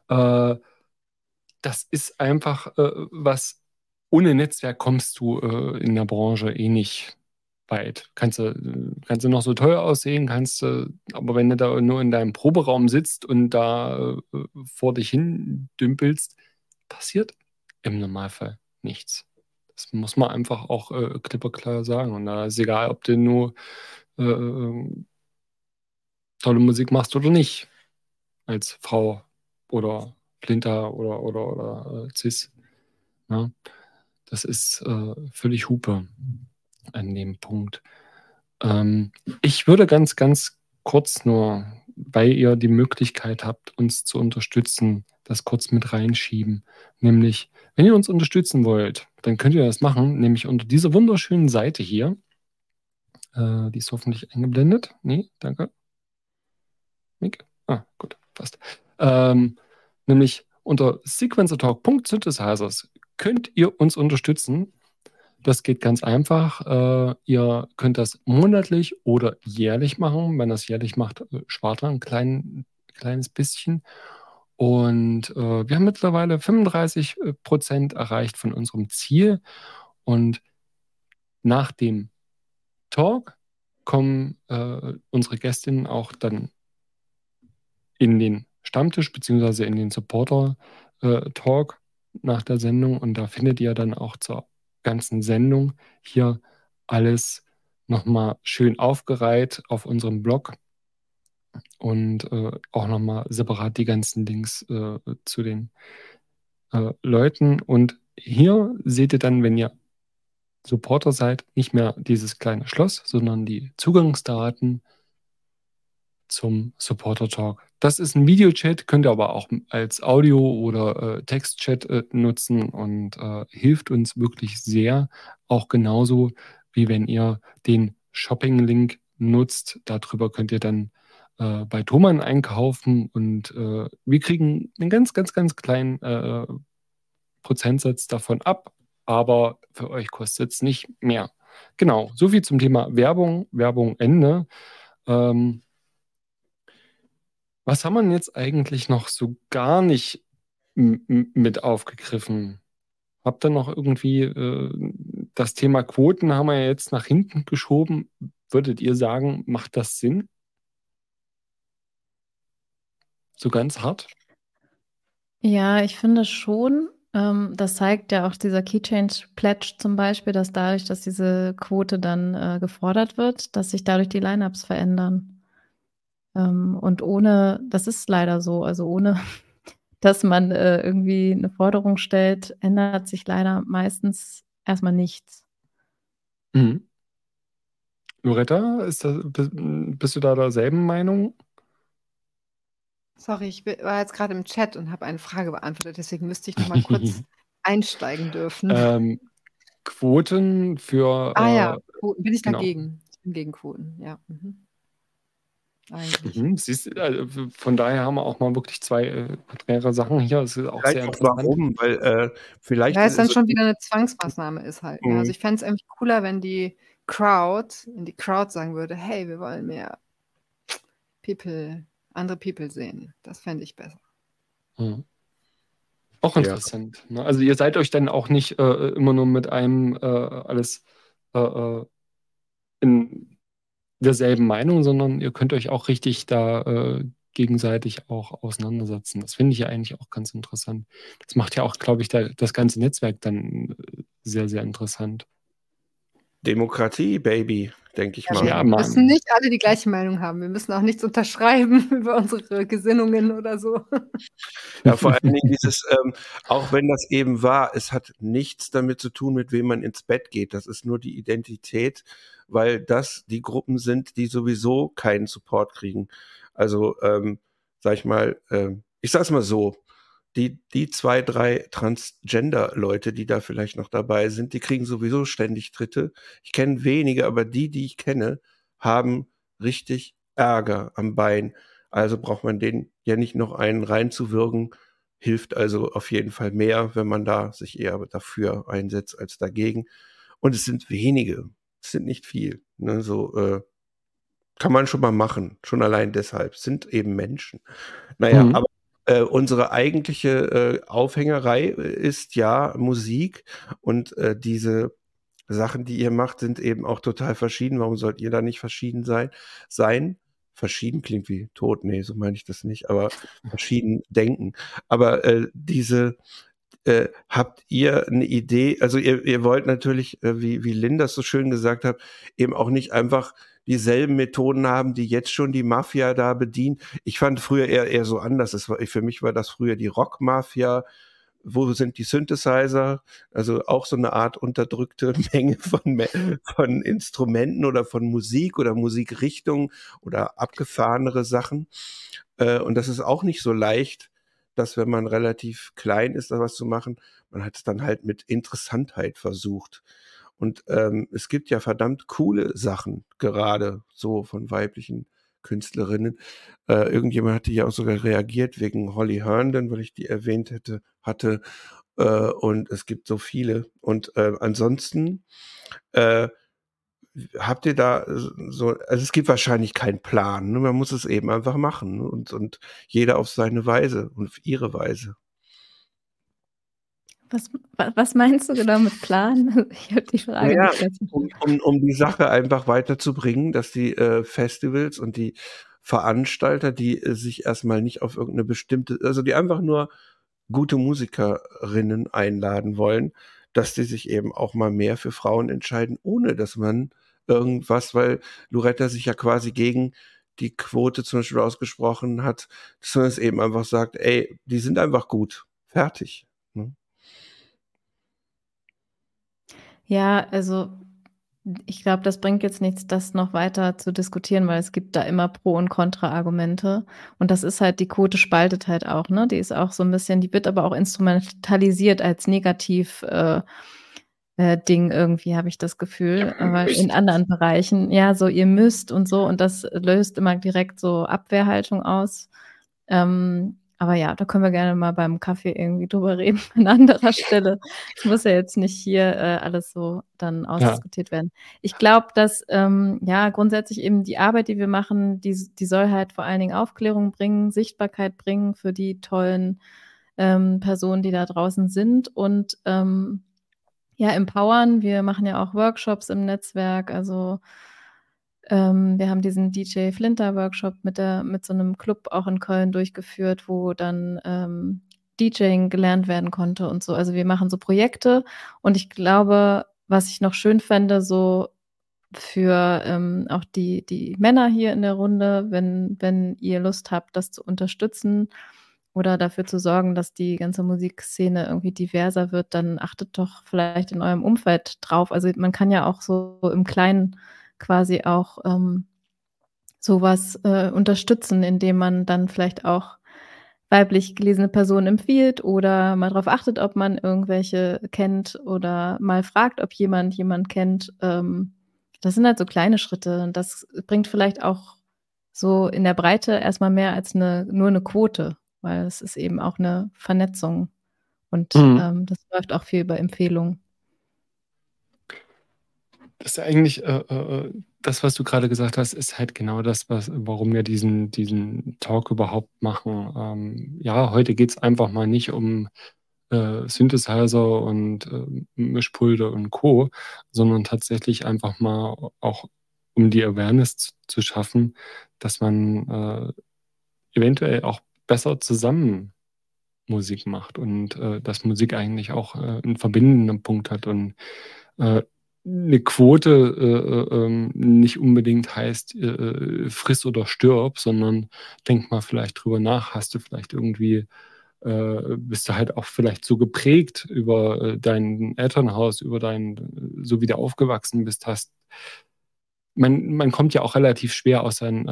Das ist einfach was, ohne Netzwerk kommst du in der Branche eh nicht weit. Kannst du noch so teuer aussehen, aber wenn du da nur in deinem Proberaum sitzt und da vor dich hin dümpelst, passiert im Normalfall nichts. Das muss man einfach auch klipp und klar sagen. Und da ist egal, ob du nur tolle Musik machst oder nicht, als Frau oder Flinter oder Cis. Ja, das ist völlig Hupe an dem Punkt. Ich würde ganz, ganz kurz nur, weil ihr die Möglichkeit habt, uns zu unterstützen, das kurz mit reinschieben. Nämlich, wenn ihr uns unterstützen wollt, dann könnt ihr das machen, nämlich unter dieser wunderschönen Seite hier. Die ist hoffentlich eingeblendet. Nee, danke. Mick? Ah, gut, passt. Nämlich unter sequencertalk.synthesizers könnt ihr uns unterstützen. Das geht ganz einfach. Ihr könnt das monatlich oder jährlich machen. Wenn ihr das jährlich macht, spart ihr ein kleines bisschen. Und wir haben mittlerweile 35% erreicht von unserem Ziel. Und nach dem Talk kommen unsere Gästinnen auch dann in den Stammtisch beziehungsweise in den Supporter-Talk nach der Sendung. Und da findet ihr dann auch zur ganzen Sendung hier alles nochmal schön aufgereiht auf unserem Blog und auch nochmal separat die ganzen Links zu den Leuten. Und hier seht ihr dann, wenn ihr Supporter seid, nicht mehr dieses kleine Schloss, sondern die Zugangsdaten zum Supporter Talk. Das ist ein Videochat, könnt ihr aber auch als Audio- oder Textchat nutzen und hilft uns wirklich sehr. Auch genauso wie wenn ihr den Shopping-Link nutzt. Darüber könnt ihr dann bei Thomann einkaufen und wir kriegen einen ganz, ganz, ganz kleinen Prozentsatz davon ab, aber für euch kostet es nicht mehr. Genau, so viel zum Thema Werbung, Ende. Was haben wir denn jetzt eigentlich noch so gar nicht mit aufgegriffen? Habt ihr noch irgendwie das Thema Quoten haben wir ja jetzt nach hinten geschoben. Würdet ihr sagen, macht das Sinn? So ganz hart? Ja, ich finde schon. Das zeigt ja auch dieser Key Change Pledge zum Beispiel, dass dadurch, dass diese Quote dann gefordert wird, dass sich dadurch die Lineups verändern. Und das ist leider so, also ohne dass man irgendwie eine Forderung stellt, ändert sich leider meistens erstmal nichts. Mhm. Loretta, bist du da derselben Meinung? Sorry, ich war jetzt gerade im Chat und habe eine Frage beantwortet, deswegen müsste ich noch mal kurz einsteigen dürfen. Quoten für ja, Quoten bin ich genau. dagegen. Ich bin gegen Quoten, ja. Eigentlich. Siehst du, also von daher haben wir auch mal wirklich zwei konträre Sachen hier. Das ist auch Vielleicht sehr auch interessant. warum, weil vielleicht Weil es dann ist schon wieder eine Zwangsmaßnahme ist halt. Ne? Mhm. Also ich fände es irgendwie cooler, wenn die Crowd sagen würde, hey, wir wollen mehr andere People sehen. Das fände ich besser. Mhm. Auch interessant. Ne? Also ihr seid euch dann auch nicht immer nur mit einem alles in derselben Meinung, sondern ihr könnt euch auch richtig da gegenseitig auch auseinandersetzen. Das finde ich ja eigentlich auch ganz interessant. Das macht ja auch, glaube ich, das ganze Netzwerk dann sehr, sehr interessant. Demokratie, Baby, denke ich mal. Wir müssen nicht alle die gleiche Meinung haben. Wir müssen auch nichts unterschreiben über unsere Gesinnungen oder so. Ja, vor allen Dingen dieses, auch wenn das eben war, es hat nichts damit zu tun, mit wem man ins Bett geht. Das ist nur die Identität, weil das die Gruppen sind, die sowieso keinen Support kriegen. Also, sag ich mal, ich sag's mal so, die 2, 3 Transgender-Leute, die da vielleicht noch dabei sind, die kriegen sowieso ständig Tritte. Ich kenne wenige, aber die ich kenne, haben richtig Ärger am Bein. Also braucht man denen ja nicht noch einen reinzuwirken. Hilft also auf jeden Fall mehr, wenn man da sich eher dafür einsetzt als dagegen. Und es sind wenige. Es sind nicht viel. Ne? So kann man schon mal machen. Schon allein deshalb. Es sind eben Menschen. Naja, aber unsere eigentliche Aufhängerei ist ja Musik und diese Sachen, die ihr macht, sind eben auch total verschieden. Warum sollt ihr da nicht verschieden sein? Verschieden klingt wie tot. Nee, so meine ich das nicht, aber verschieden denken. Aber habt ihr eine Idee? Also ihr wollt natürlich, wie Linda so schön gesagt hat, eben auch nicht einfach dieselben Methoden haben, die jetzt schon die Mafia da bedient. Ich fand früher eher so anders. Für mich war das früher die Rock-Mafia. Wo sind die Synthesizer? Also auch so eine Art unterdrückte Menge von Instrumenten oder von Musik oder Musikrichtungen oder abgefahrenere Sachen. Und das ist auch nicht so leicht, dass wenn man relativ klein ist, da was zu machen, man hat es dann halt mit Interessantheit versucht. Und es gibt ja verdammt coole Sachen, gerade so von weiblichen Künstlerinnen. Irgendjemand hatte ja auch sogar reagiert wegen Holly Herndon, weil ich die erwähnt hatte. Und es gibt so viele. Und ansonsten habt ihr da so, also es gibt wahrscheinlich keinen Plan. Ne? Man muss es eben einfach machen und jeder auf seine Weise und auf ihre Weise. Was meinst du genau mit Plan? Ich habe die Frage nicht ganz verstanden. Um die Sache einfach weiterzubringen, dass die Festivals und die Veranstalter, die sich erstmal nicht auf irgendeine bestimmte, also die einfach nur gute Musikerinnen einladen wollen, dass die sich eben auch mal mehr für Frauen entscheiden, ohne dass man irgendwas, weil Loretta sich ja quasi gegen die Quote zum Beispiel ausgesprochen hat, dass man es eben einfach sagt, ey, die sind einfach gut. Fertig. Ne? Ja, also ich glaube, das bringt jetzt nichts, das noch weiter zu diskutieren, weil es gibt da immer Pro- und Kontra-Argumente. Und das ist halt, die Quote spaltet halt auch, ne? Die ist auch so ein bisschen, die wird aber auch instrumentalisiert als Negativ Ding irgendwie, habe ich das Gefühl. Weil in anderen Bereichen, ja, so ihr müsst und so, und das löst immer direkt so Abwehrhaltung aus. Aber ja, da können wir gerne mal beim Kaffee irgendwie drüber reden an anderer Stelle. Es muss ja jetzt nicht hier alles so dann ausdiskutiert werden. Ich glaube, dass grundsätzlich eben die Arbeit, die wir machen, die soll halt vor allen Dingen Aufklärung bringen, Sichtbarkeit bringen für die tollen Personen, die da draußen sind und empowern. Wir machen ja auch Workshops im Netzwerk, also wir haben diesen DJ Flinter Workshop mit so einem Club auch in Köln durchgeführt, wo dann DJing gelernt werden konnte und so. Also wir machen so Projekte und ich glaube, was ich noch schön fände, so für auch die Männer hier in der Runde, wenn ihr Lust habt, das zu unterstützen oder dafür zu sorgen, dass die ganze Musikszene irgendwie diverser wird, dann achtet doch vielleicht in eurem Umfeld drauf. Also man kann ja auch so im Kleinen quasi auch sowas unterstützen, indem man dann vielleicht auch weiblich gelesene Personen empfiehlt oder mal darauf achtet, ob man irgendwelche kennt oder mal fragt, ob jemand kennt. Das sind halt so kleine Schritte und das bringt vielleicht auch so in der Breite erstmal mehr als nur eine Quote, weil es ist eben auch eine Vernetzung und das läuft auch viel über Empfehlungen. Das ist ja eigentlich, das, was du gerade gesagt hast, ist halt genau das, warum wir diesen Talk überhaupt machen. Heute geht es einfach mal nicht um Synthesizer und Mischpulte und Co., sondern tatsächlich einfach mal auch um die Awareness zu schaffen, dass man eventuell auch besser zusammen Musik macht und dass Musik eigentlich auch einen verbindenden Punkt hat und eine Quote nicht unbedingt heißt friss oder stirb, sondern denk mal vielleicht drüber nach, hast du vielleicht irgendwie bist du halt auch vielleicht so geprägt über dein Elternhaus, über so wie du aufgewachsen bist, man kommt ja auch relativ schwer aus seinen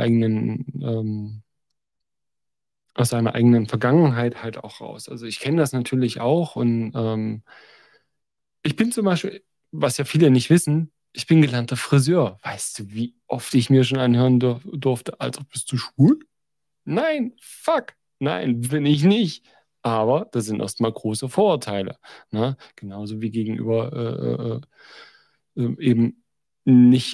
aus seiner eigenen Vergangenheit halt auch raus. Also ich kenne das natürlich auch und ich bin zum Beispiel, was ja viele nicht wissen, ich bin gelernter Friseur. Weißt du, wie oft ich mir schon anhören durfte, Alter, bist du schwul? Nein, fuck, nein, bin ich nicht. Aber das sind erstmal große Vorurteile. Ne? Genauso wie gegenüber eben nicht,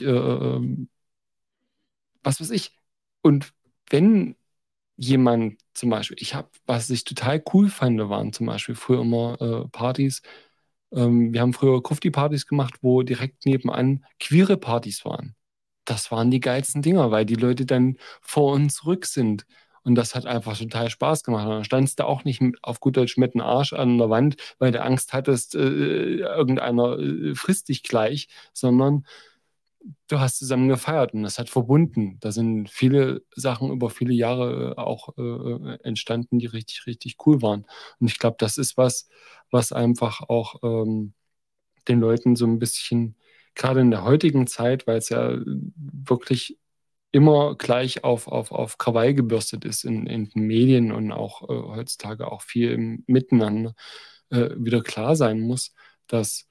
was weiß ich. Und wenn jemand zum Beispiel, was ich total cool fand, waren zum Beispiel früher immer Partys. Wir haben früher Grufti-Partys gemacht, wo direkt nebenan queere Partys waren. Das waren die geilsten Dinger, weil die Leute dann vor und zurück sind. Und das hat einfach total Spaß gemacht. Und dann standst du auch nicht auf gut Deutsch mit dem Arsch an der Wand, weil du Angst hattest, irgendeiner frisst dich gleich, sondern du hast zusammen gefeiert und das hat verbunden. Da sind viele Sachen über viele Jahre auch entstanden, die richtig, richtig cool waren. Und ich glaube, das ist was einfach auch den Leuten so ein bisschen, gerade in der heutigen Zeit, weil es ja wirklich immer gleich auf Krawall gebürstet ist in den Medien und auch heutzutage auch viel im Miteinander, wieder klar sein muss, dass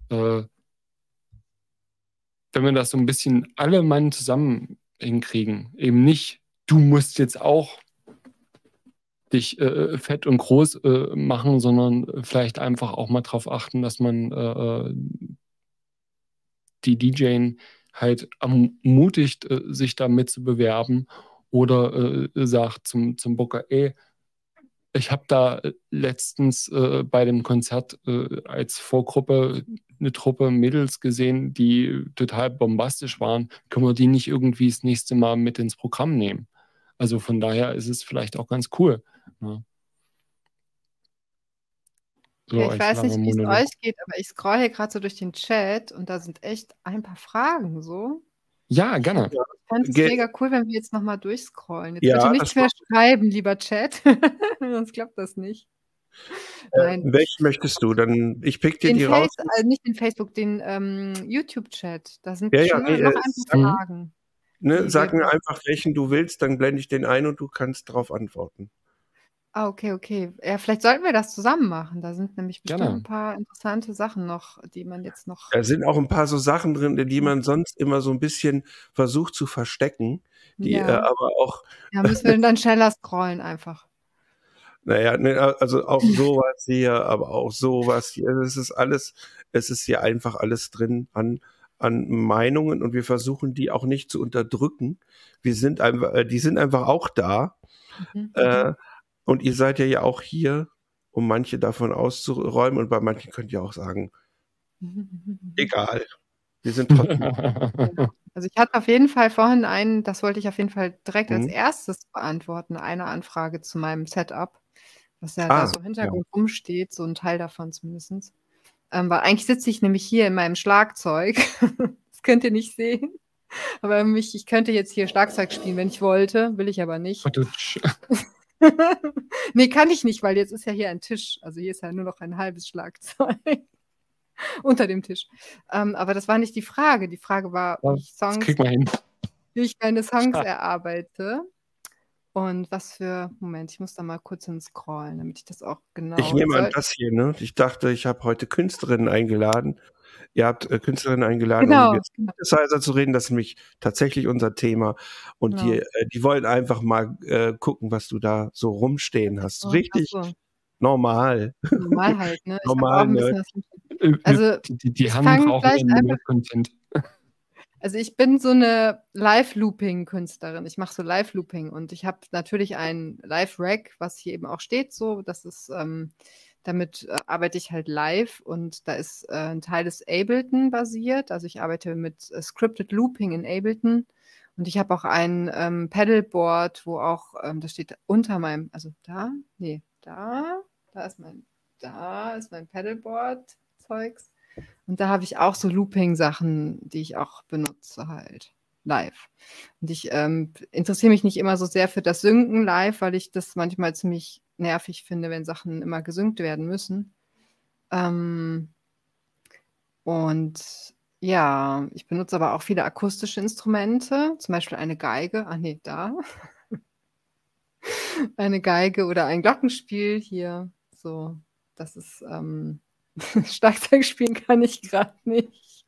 wenn wir das so ein bisschen alle Mann zusammen hinkriegen, eben nicht, du musst jetzt auch dich fett und groß machen, sondern vielleicht einfach auch mal darauf achten, dass man die DJs halt ermutigt, sich damit zu bewerben oder sagt zum Booker, ey, ich habe da letztens bei dem Konzert als Vorgruppe eine Truppe Mädels gesehen, die total bombastisch waren. Können wir die nicht irgendwie das nächste Mal mit ins Programm nehmen? Also von daher ist es vielleicht auch ganz cool. Ja. So, Ja, ich weiß nicht, wie es Monolog. euch geht, aber ich scroll hier gerade so durch den Chat und da sind echt ein paar Fragen so. Ja, gerne. Ich fände es mega cool, wenn wir jetzt nochmal durchscrollen. Jetzt Ja, bitte nichts das mehr schreiben, lieber Chat. Sonst klappt das nicht. Nein. Welchen möchtest du? Dann ich pick dir Den die raus. nicht den Facebook, den YouTube-Chat. Da sind Ja, schon nee, noch ein paar Fragen. Sag mir einfach, welchen du willst, dann blende ich den ein und du kannst darauf antworten. Ah, okay. Ja, vielleicht sollten wir das zusammen machen. Da sind nämlich bestimmt Gerne. ein paar interessante Sachen noch, die man jetzt noch. Da sind auch ein paar so Sachen drin, die man sonst immer so ein bisschen versucht zu verstecken, die Ja. aber auch. Ja, müssen wir dann schneller scrollen einfach. Naja, ne, also auch sowas hier, aber auch sowas hier. Es ist hier einfach alles drin an Meinungen und wir versuchen die auch nicht zu unterdrücken. Die sind einfach auch da. Äh, und ihr seid ja auch hier, um manche davon auszuräumen und bei manchen könnt ihr auch sagen, egal. Wir sind trotzdem. Also ich hatte auf jeden Fall vorhin das wollte ich auf jeden Fall direkt als Mhm. erstes beantworten, eine Anfrage zu meinem Setup, was ja da so im Hintergrund rumsteht, so ein Teil davon zumindest. Weil eigentlich sitze ich nämlich hier in meinem Schlagzeug. Das könnt ihr nicht sehen. Aber ich könnte jetzt hier Schlagzeug spielen, wenn ich wollte, will ich aber nicht. Nee, kann ich nicht, weil jetzt ist ja hier ein Tisch. Also hier ist ja nur noch ein halbes Schlagzeug unter dem Tisch. Aber das war nicht die Frage. Die Frage war, wie ich meine Songs erarbeite. Und Moment, ich muss da mal kurz hinscrollen, damit ich das auch genau. Ich nehme an das hier, ne? Ich dachte, ich habe heute Künstlerinnen eingeladen. Ihr habt Künstlerinnen eingeladen, um über Synthesizer zu reden. Das ist nämlich tatsächlich unser Thema. Und die wollen einfach mal gucken, was du da so rumstehen hast. Richtig normal. Normal halt, ne? Normal, ne? Also, die haben auch einen Content. Also ich bin so eine Live-Looping-Künstlerin. Ich mache so Live-Looping und ich habe natürlich ein Live-Rack, was hier eben auch steht so. Das ist, damit arbeite ich halt live und da ist ein Teil des Ableton basiert. Also ich arbeite mit Scripted Looping in Ableton und ich habe auch ein Pedalboard, wo auch, das steht unter meinem, also da ist mein Pedalboard-Zeugs. Und da habe ich auch so Looping-Sachen, die ich auch benutze halt live. Und ich interessiere mich nicht immer so sehr für das Synken live, weil ich das manchmal ziemlich nervig finde, wenn Sachen immer gesynkt werden müssen. Und ja, ich benutze aber auch viele akustische Instrumente, zum Beispiel eine Geige. Eine Geige oder ein Glockenspiel hier. So, das ist Schlagzeug spielen kann ich gerade nicht.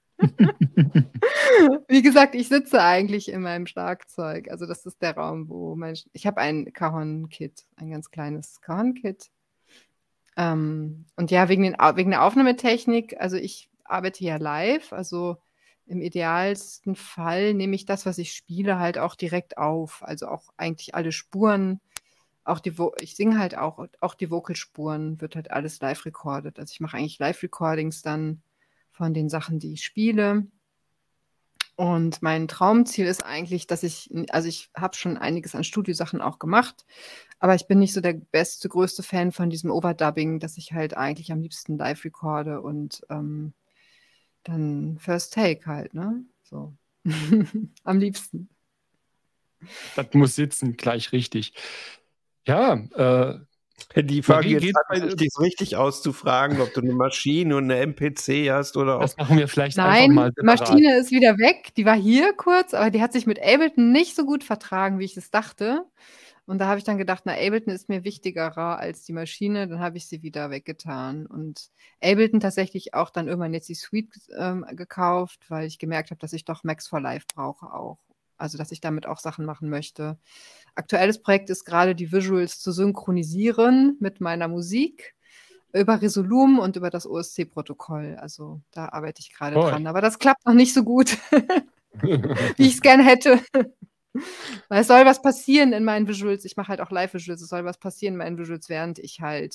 Wie gesagt, ich sitze eigentlich in meinem Schlagzeug. Also das ist der Raum, wo ich habe ein Cajon-Kit, ein ganz kleines Cajon-Kit. Und ja, wegen der Aufnahmetechnik, also ich arbeite ja live, also im idealsten Fall nehme ich das, was ich spiele, halt auch direkt auf. Also auch eigentlich alle Spuren. Ich singe halt auch die Vocalspuren, wird halt alles live recorded. Also ich mache eigentlich Live-Recordings dann von den Sachen, die ich spiele. Und mein Traumziel ist eigentlich, ich habe schon einiges an Studiosachen auch gemacht, aber ich bin nicht so der größte Fan von diesem Overdubbing, dass ich halt eigentlich am liebsten live recorde und dann First Take halt, ne? So. Am liebsten. Das muss sitzen, gleich richtig. Ja, die fangen jetzt an, dich richtig auszufragen, ob du eine Maschine und eine MPC hast oder das machen wir vielleicht Nein, einfach mal separat. Maschine ist wieder weg. Die war hier kurz, aber die hat sich mit Ableton nicht so gut vertragen, wie ich es dachte. Und da habe ich dann gedacht, Ableton ist mir wichtiger als die Maschine. Dann habe ich sie wieder weggetan. Und Ableton tatsächlich auch dann irgendwann jetzt die Suite gekauft, weil ich gemerkt habe, dass ich doch Max for Live brauche auch. Also, dass ich damit auch Sachen machen möchte. Aktuelles Projekt ist gerade, die Visuals zu synchronisieren mit meiner Musik über Resolume und über das OSC-Protokoll. Also, da arbeite ich gerade dran. Aber das klappt noch nicht so gut, wie ich es gerne hätte. Weil es soll was passieren in meinen Visuals. Ich mache halt auch Live-Visuals. Es soll was passieren in meinen Visuals, während ich halt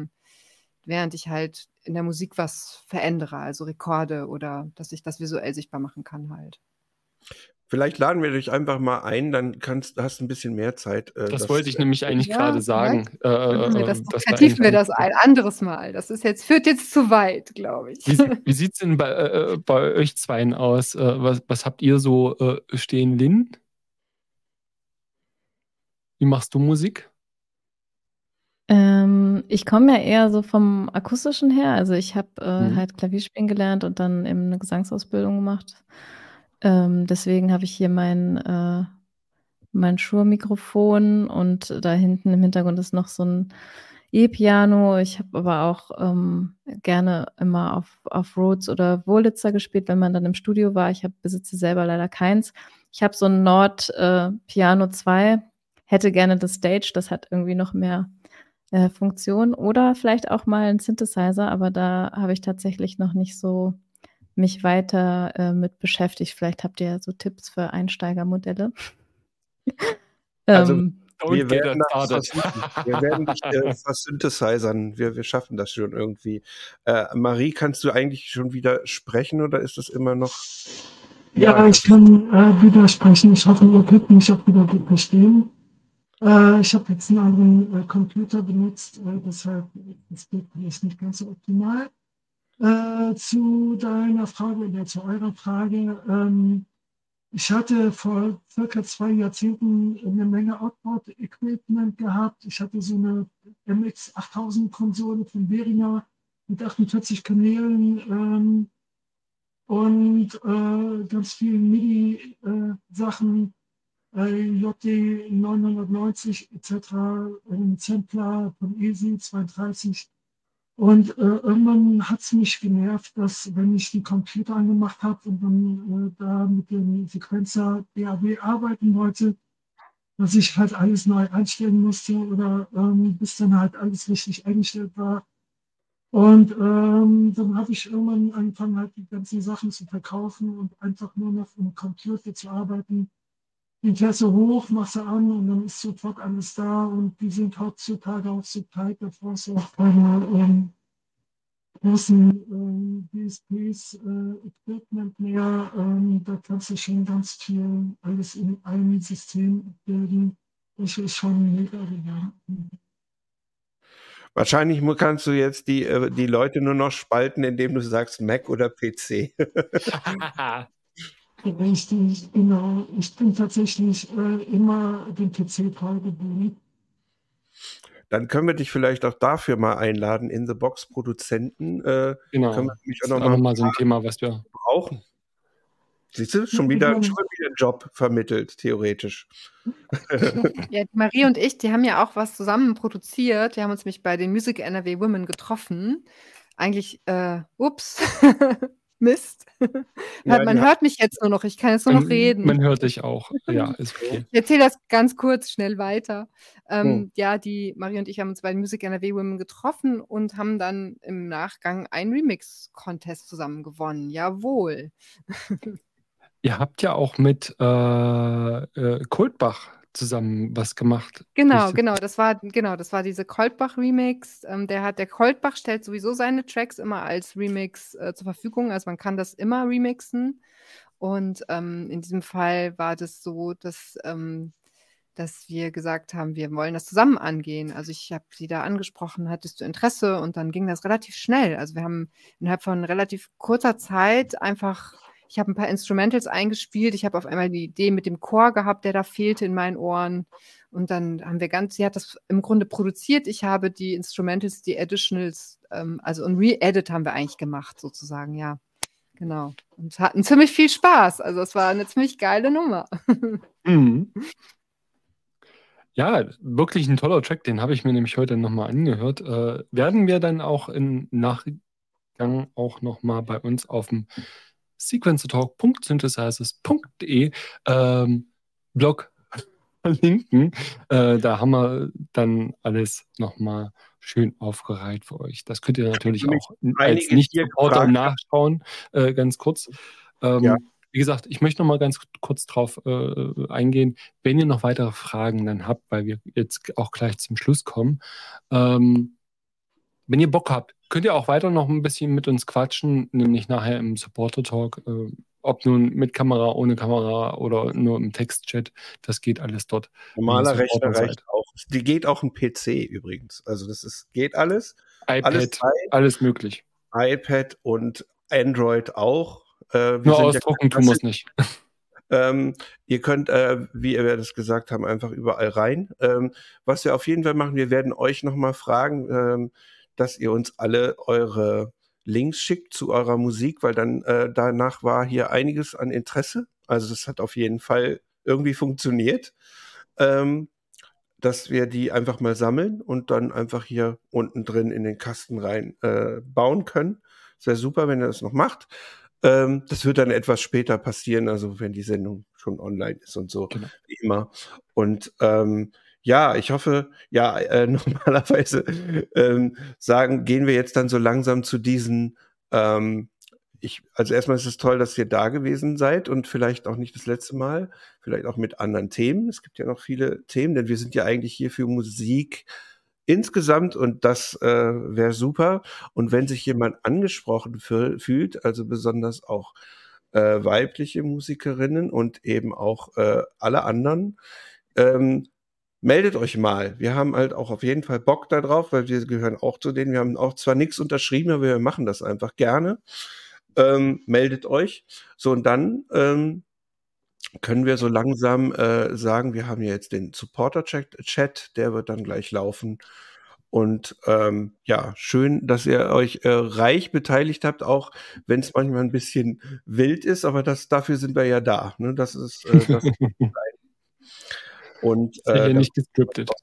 in der Musik was verändere, also rekorde oder dass ich das visuell sichtbar machen kann halt. Vielleicht laden wir dich einfach mal ein, dann hast du ein bisschen mehr Zeit. Das wollte ich nämlich eigentlich gerade sagen. Vertiefen wir das ein anderes Mal. Das führt jetzt zu weit, glaube ich. Wie sieht es denn bei euch zweien aus? Was habt ihr so stehen, Lynn? Wie machst du Musik? Ich komme ja eher so vom Akustischen her. Also ich habe halt Klavierspielen gelernt und dann eben eine Gesangsausbildung gemacht. Deswegen habe ich hier mein Shure-Mikrofon und da hinten im Hintergrund ist noch so ein E-Piano. Ich habe aber auch gerne immer auf Rhodes oder Wurlitzer gespielt, wenn man dann im Studio war. Ich besitze selber leider keins. Ich habe so ein Nord Piano 2, hätte gerne das Stage, das hat irgendwie noch mehr Funktion oder vielleicht auch mal 'n Synthesizer, aber da habe ich tatsächlich noch nicht so mich weiter, mit beschäftigt. Vielleicht habt ihr ja so Tipps für Einsteigermodelle. Also, Ähm, Don't wir get werden us das started. versuchen. Wir werden dich versynthesizern. Wir schaffen das schon irgendwie. Marie, kannst du eigentlich schon wieder sprechen oder ist das immer noch? Ja, ich kann widersprechen. Ich hoffe, ihr könnt mich auch wieder gut verstehen. Ich habe jetzt einen anderen Computer benutzt, deshalb das Bild ist nicht ganz so optimal. Zu deiner Frage oder zu eurer Frage. Ich hatte vor circa 2 Jahrzehnten eine Menge Outboard-Equipment gehabt. Ich hatte so eine MX8000-Konsole von Behringer mit 48 Kanälen und ganz vielen MIDI-Sachen, JD 990 etc., ein Sampler von ESI 32. Und irgendwann hat es mich genervt, dass wenn ich die Computer angemacht habe und dann da mit dem Sequenzer DAW arbeiten wollte, dass ich halt alles neu einstellen musste oder bis dann halt alles richtig eingestellt war. Und dann habe ich irgendwann angefangen, halt die ganzen Sachen zu verkaufen und einfach nur noch im Computer zu arbeiten. Den fährst du hoch, machst du an und dann ist sofort alles da und die sind heutzutage auch so tight, da brauchst du auch keine großen DSPs, Equipment mehr. Da kannst du schon ganz viel alles in einem System bilden. Das ist schon mega gegangen. Wahrscheinlich kannst du jetzt die Leute nur noch spalten, indem du sagst Mac oder PC. Richtig, genau. Ich bin tatsächlich immer den PC treu geblieben. Dann können wir dich vielleicht auch dafür mal einladen, in the Box Produzenten. Können Genau. wir nämlich Das auch ist noch auch mal nochmal so ein Thema, was wir. brauchen. Siehst du, schon wieder einen Job vermittelt, theoretisch. Ja, die Marie und ich, die haben ja auch was zusammen produziert. Wir haben uns nämlich bei den Music NRW Women getroffen. Eigentlich, ups, Mist. Ja, Man hört mich jetzt nur noch, ich kann jetzt nur noch reden. Man hört dich auch. Ja, ist okay. Ich erzähle das ganz kurz, schnell weiter. Hm. Ja, die Marie und ich haben uns bei den Music NRW Women getroffen und haben dann im Nachgang einen Remix-Contest zusammen gewonnen. Jawohl. Ihr habt ja auch mit Koldbach zusammen was gemacht. Genau, das war diese Koldbach-Remix. Der Koldbach stellt sowieso seine Tracks immer als Remix zur Verfügung. Also man kann das immer remixen. Und in diesem Fall war das so, dass wir gesagt haben, wir wollen das zusammen angehen. Also ich habe sie da angesprochen, hattest du Interesse? Und dann ging das relativ schnell. Also wir haben innerhalb von relativ kurzer Zeit einfach, ich habe ein paar Instrumentals eingespielt. Ich habe auf einmal die Idee mit dem Chor gehabt, der da fehlte in meinen Ohren. Und dann haben sie hat das im Grunde produziert. Ich habe die Instrumentals, die Additionals, also ein Re-Edit haben wir eigentlich gemacht, sozusagen, ja. Genau. Und hatten ziemlich viel Spaß. Also es war eine ziemlich geile Nummer. Mhm. Ja, wirklich ein toller Track, den habe ich mir nämlich heute nochmal angehört. Werden wir dann auch im Nachgang auch nochmal bei uns auf dem sequencertalk.synthesizers.de Blog verlinken. Da haben wir dann alles nochmal schön aufgereiht für euch. Das könnt ihr natürlich nämlich auch als einige Nicht-Supporter gefragt nachschauen, ganz kurz. Ja. Wie gesagt, ich möchte noch mal ganz kurz drauf eingehen, wenn ihr noch weitere Fragen dann habt, weil wir jetzt auch gleich zum Schluss kommen. Wenn ihr Bock habt, könnt ihr auch weiter noch ein bisschen mit uns quatschen, nämlich nachher im Supporter-Talk, ob nun mit Kamera, ohne Kamera oder nur im Textchat, das geht alles dort. Normaler wenn ihr Rechner Supporter reicht seid. auch. Die geht auch ein PC übrigens. Also geht alles. Alles iPad, frei. alles möglich. iPad und Android auch. Wir Nur sind ausdrucken tun wir es nicht. Ihr könnt, wie wir das gesagt haben, einfach überall rein. Was wir auf jeden Fall machen, wir werden euch nochmal fragen, dass ihr uns alle eure Links schickt zu eurer Musik, weil dann danach war hier einiges an Interesse. Also das hat auf jeden Fall irgendwie funktioniert, dass wir die einfach mal sammeln und dann einfach hier unten drin in den Kasten rein bauen können. Es wäre super, wenn ihr das noch macht. Das wird dann etwas später passieren, also wenn die Sendung schon online ist und so, Genau. wie immer. Und Ja, ich hoffe, ja, normalerweise gehen wir jetzt dann so langsam zu diesen, also erstmal ist es toll, dass ihr da gewesen seid und vielleicht auch nicht das letzte Mal, vielleicht auch mit anderen Themen. Es gibt ja noch viele Themen, denn wir sind ja eigentlich hier für Musik insgesamt und das wäre super. Und wenn sich jemand angesprochen fühlt, also besonders auch weibliche Musikerinnen und eben auch alle anderen, meldet euch mal. Wir haben halt auch auf jeden Fall Bock da drauf, weil wir gehören auch zu denen. Wir haben auch zwar nichts unterschrieben, aber wir machen das einfach gerne. Meldet euch. So, und dann können wir so langsam sagen, wir haben ja jetzt den Supporter-Chat, der wird dann gleich laufen. Und ja, schön, dass ihr euch reich beteiligt habt, auch wenn es manchmal ein bisschen wild ist, aber dafür sind wir ja da. Ne? Das ist das und Sicher nicht gescriptet.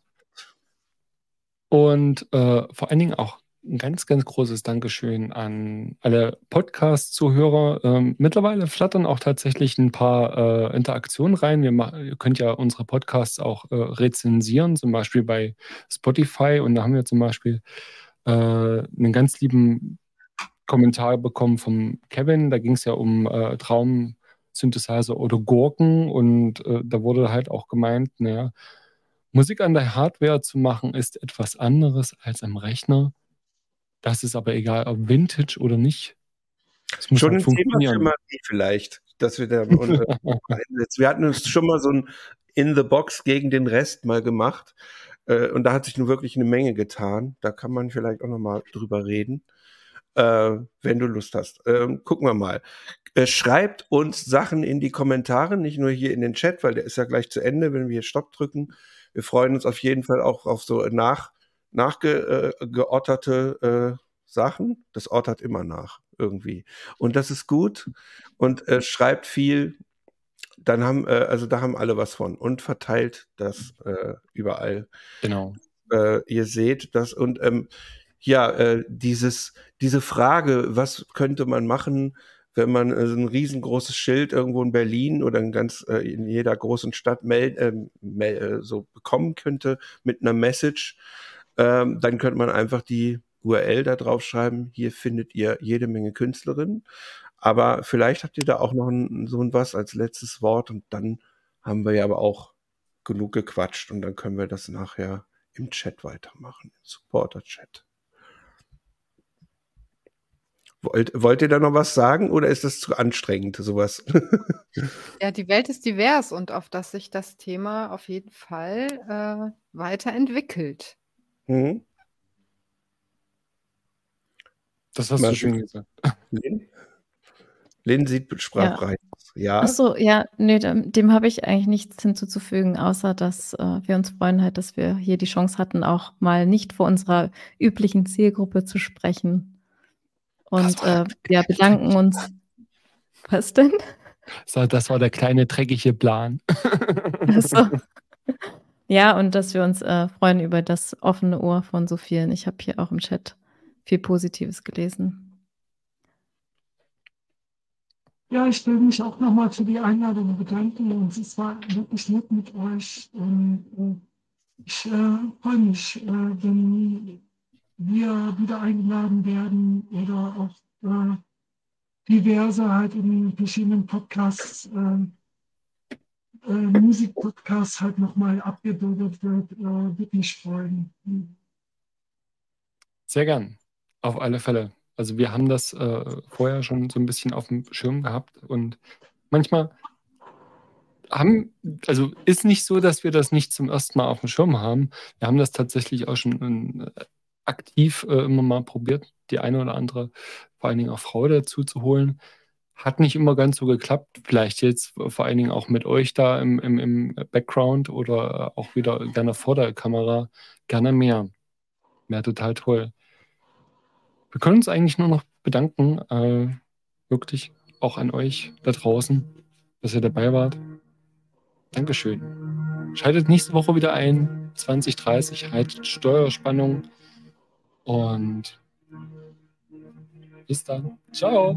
Und vor allen Dingen auch ein ganz, ganz großes Dankeschön an alle Podcast-Zuhörer. Mittlerweile flattern auch tatsächlich ein paar Interaktionen rein. Ihr könnt ja unsere Podcasts auch rezensieren, zum Beispiel bei Spotify. Und da haben wir zum Beispiel einen ganz lieben Kommentar bekommen vom Kevin. Da ging es ja um Traum-Synthesizer oder Gurken. Und da wurde halt auch gemeint, naja, Musik an der Hardware zu machen ist etwas anderes als am Rechner. Das ist aber egal, ob Vintage oder nicht. Es muss schon halt ein Thema für funktionieren. Marie vielleicht, dass wir da einsetzen. Wir hatten uns schon mal so ein In the Box gegen den Rest mal gemacht und da hat sich nun wirklich eine Menge getan. Da kann man vielleicht auch noch mal drüber reden, wenn du Lust hast. Gucken wir mal. Schreibt uns Sachen in die Kommentare, nicht nur hier in den Chat, weil der ist ja gleich zu Ende, wenn wir hier Stopp drücken. Wir freuen uns auf jeden Fall auch auf so nachgeotterte Sachen. Das ottert immer nach irgendwie. Und das ist gut. Und schreibt viel. Dann also da haben alle was von. Und verteilt das überall. Genau. Ihr seht das. Und ja, diese Frage, was könnte man machen, wenn man ein riesengroßes Schild irgendwo in Berlin oder in jeder großen Stadt so bekommen könnte mit einer Message, dann könnte man einfach die URL da drauf schreiben. Hier findet ihr jede Menge Künstlerinnen. Aber vielleicht habt ihr da auch noch so ein was als letztes Wort und dann haben wir ja aber auch genug gequatscht und dann können wir das nachher im Chat weitermachen, im Supporter-Chat. Wollt ihr da noch was sagen oder ist das zu anstrengend, sowas? Ja, die Welt ist divers und auf das sich das Thema auf jeden Fall weiterentwickelt. Mhm. Das hast du schön gesagt. Lynn sieht sprachreich aus. Ja. Achso, ja, nee, dem habe ich eigentlich nichts hinzuzufügen, außer dass wir uns freuen halt, dass wir hier die Chance hatten, auch mal nicht vor unserer üblichen Zielgruppe zu sprechen. Und wir bedanken uns. Was denn? So, das war der kleine dreckige Plan. Achso. Ja, und dass wir uns freuen über das offene Ohr von so vielen. Ich habe hier auch im Chat viel Positives gelesen. Ja, ich will mich auch nochmal für die Einladung bedanken und es war wirklich nett mit euch. Und ich freue mich, wenn wir wieder eingeladen werden oder auch diverse halt in verschiedenen Podcasts, Musikpodcasts halt nochmal abgebildet wird, würde mich freuen. Sehr gern, auf alle Fälle. Also wir haben das vorher schon so ein bisschen auf dem Schirm gehabt und manchmal also ist nicht so, dass wir das nicht zum ersten Mal auf dem Schirm haben. Wir haben das tatsächlich auch schon aktiv immer mal probiert, die eine oder andere, vor allen Dingen auch Frau dazu zu holen. Hat nicht immer ganz so geklappt. Vielleicht jetzt vor allen Dingen auch mit euch da im Background oder auch wieder gerne vor der Kamera. Gerne mehr. Wäre total toll. Wir können uns eigentlich nur noch bedanken, wirklich auch an euch da draußen, dass ihr dabei wart. Dankeschön. Schaltet nächste Woche wieder ein, 20:30, haltet Steuerspannung und bis dann. Ciao.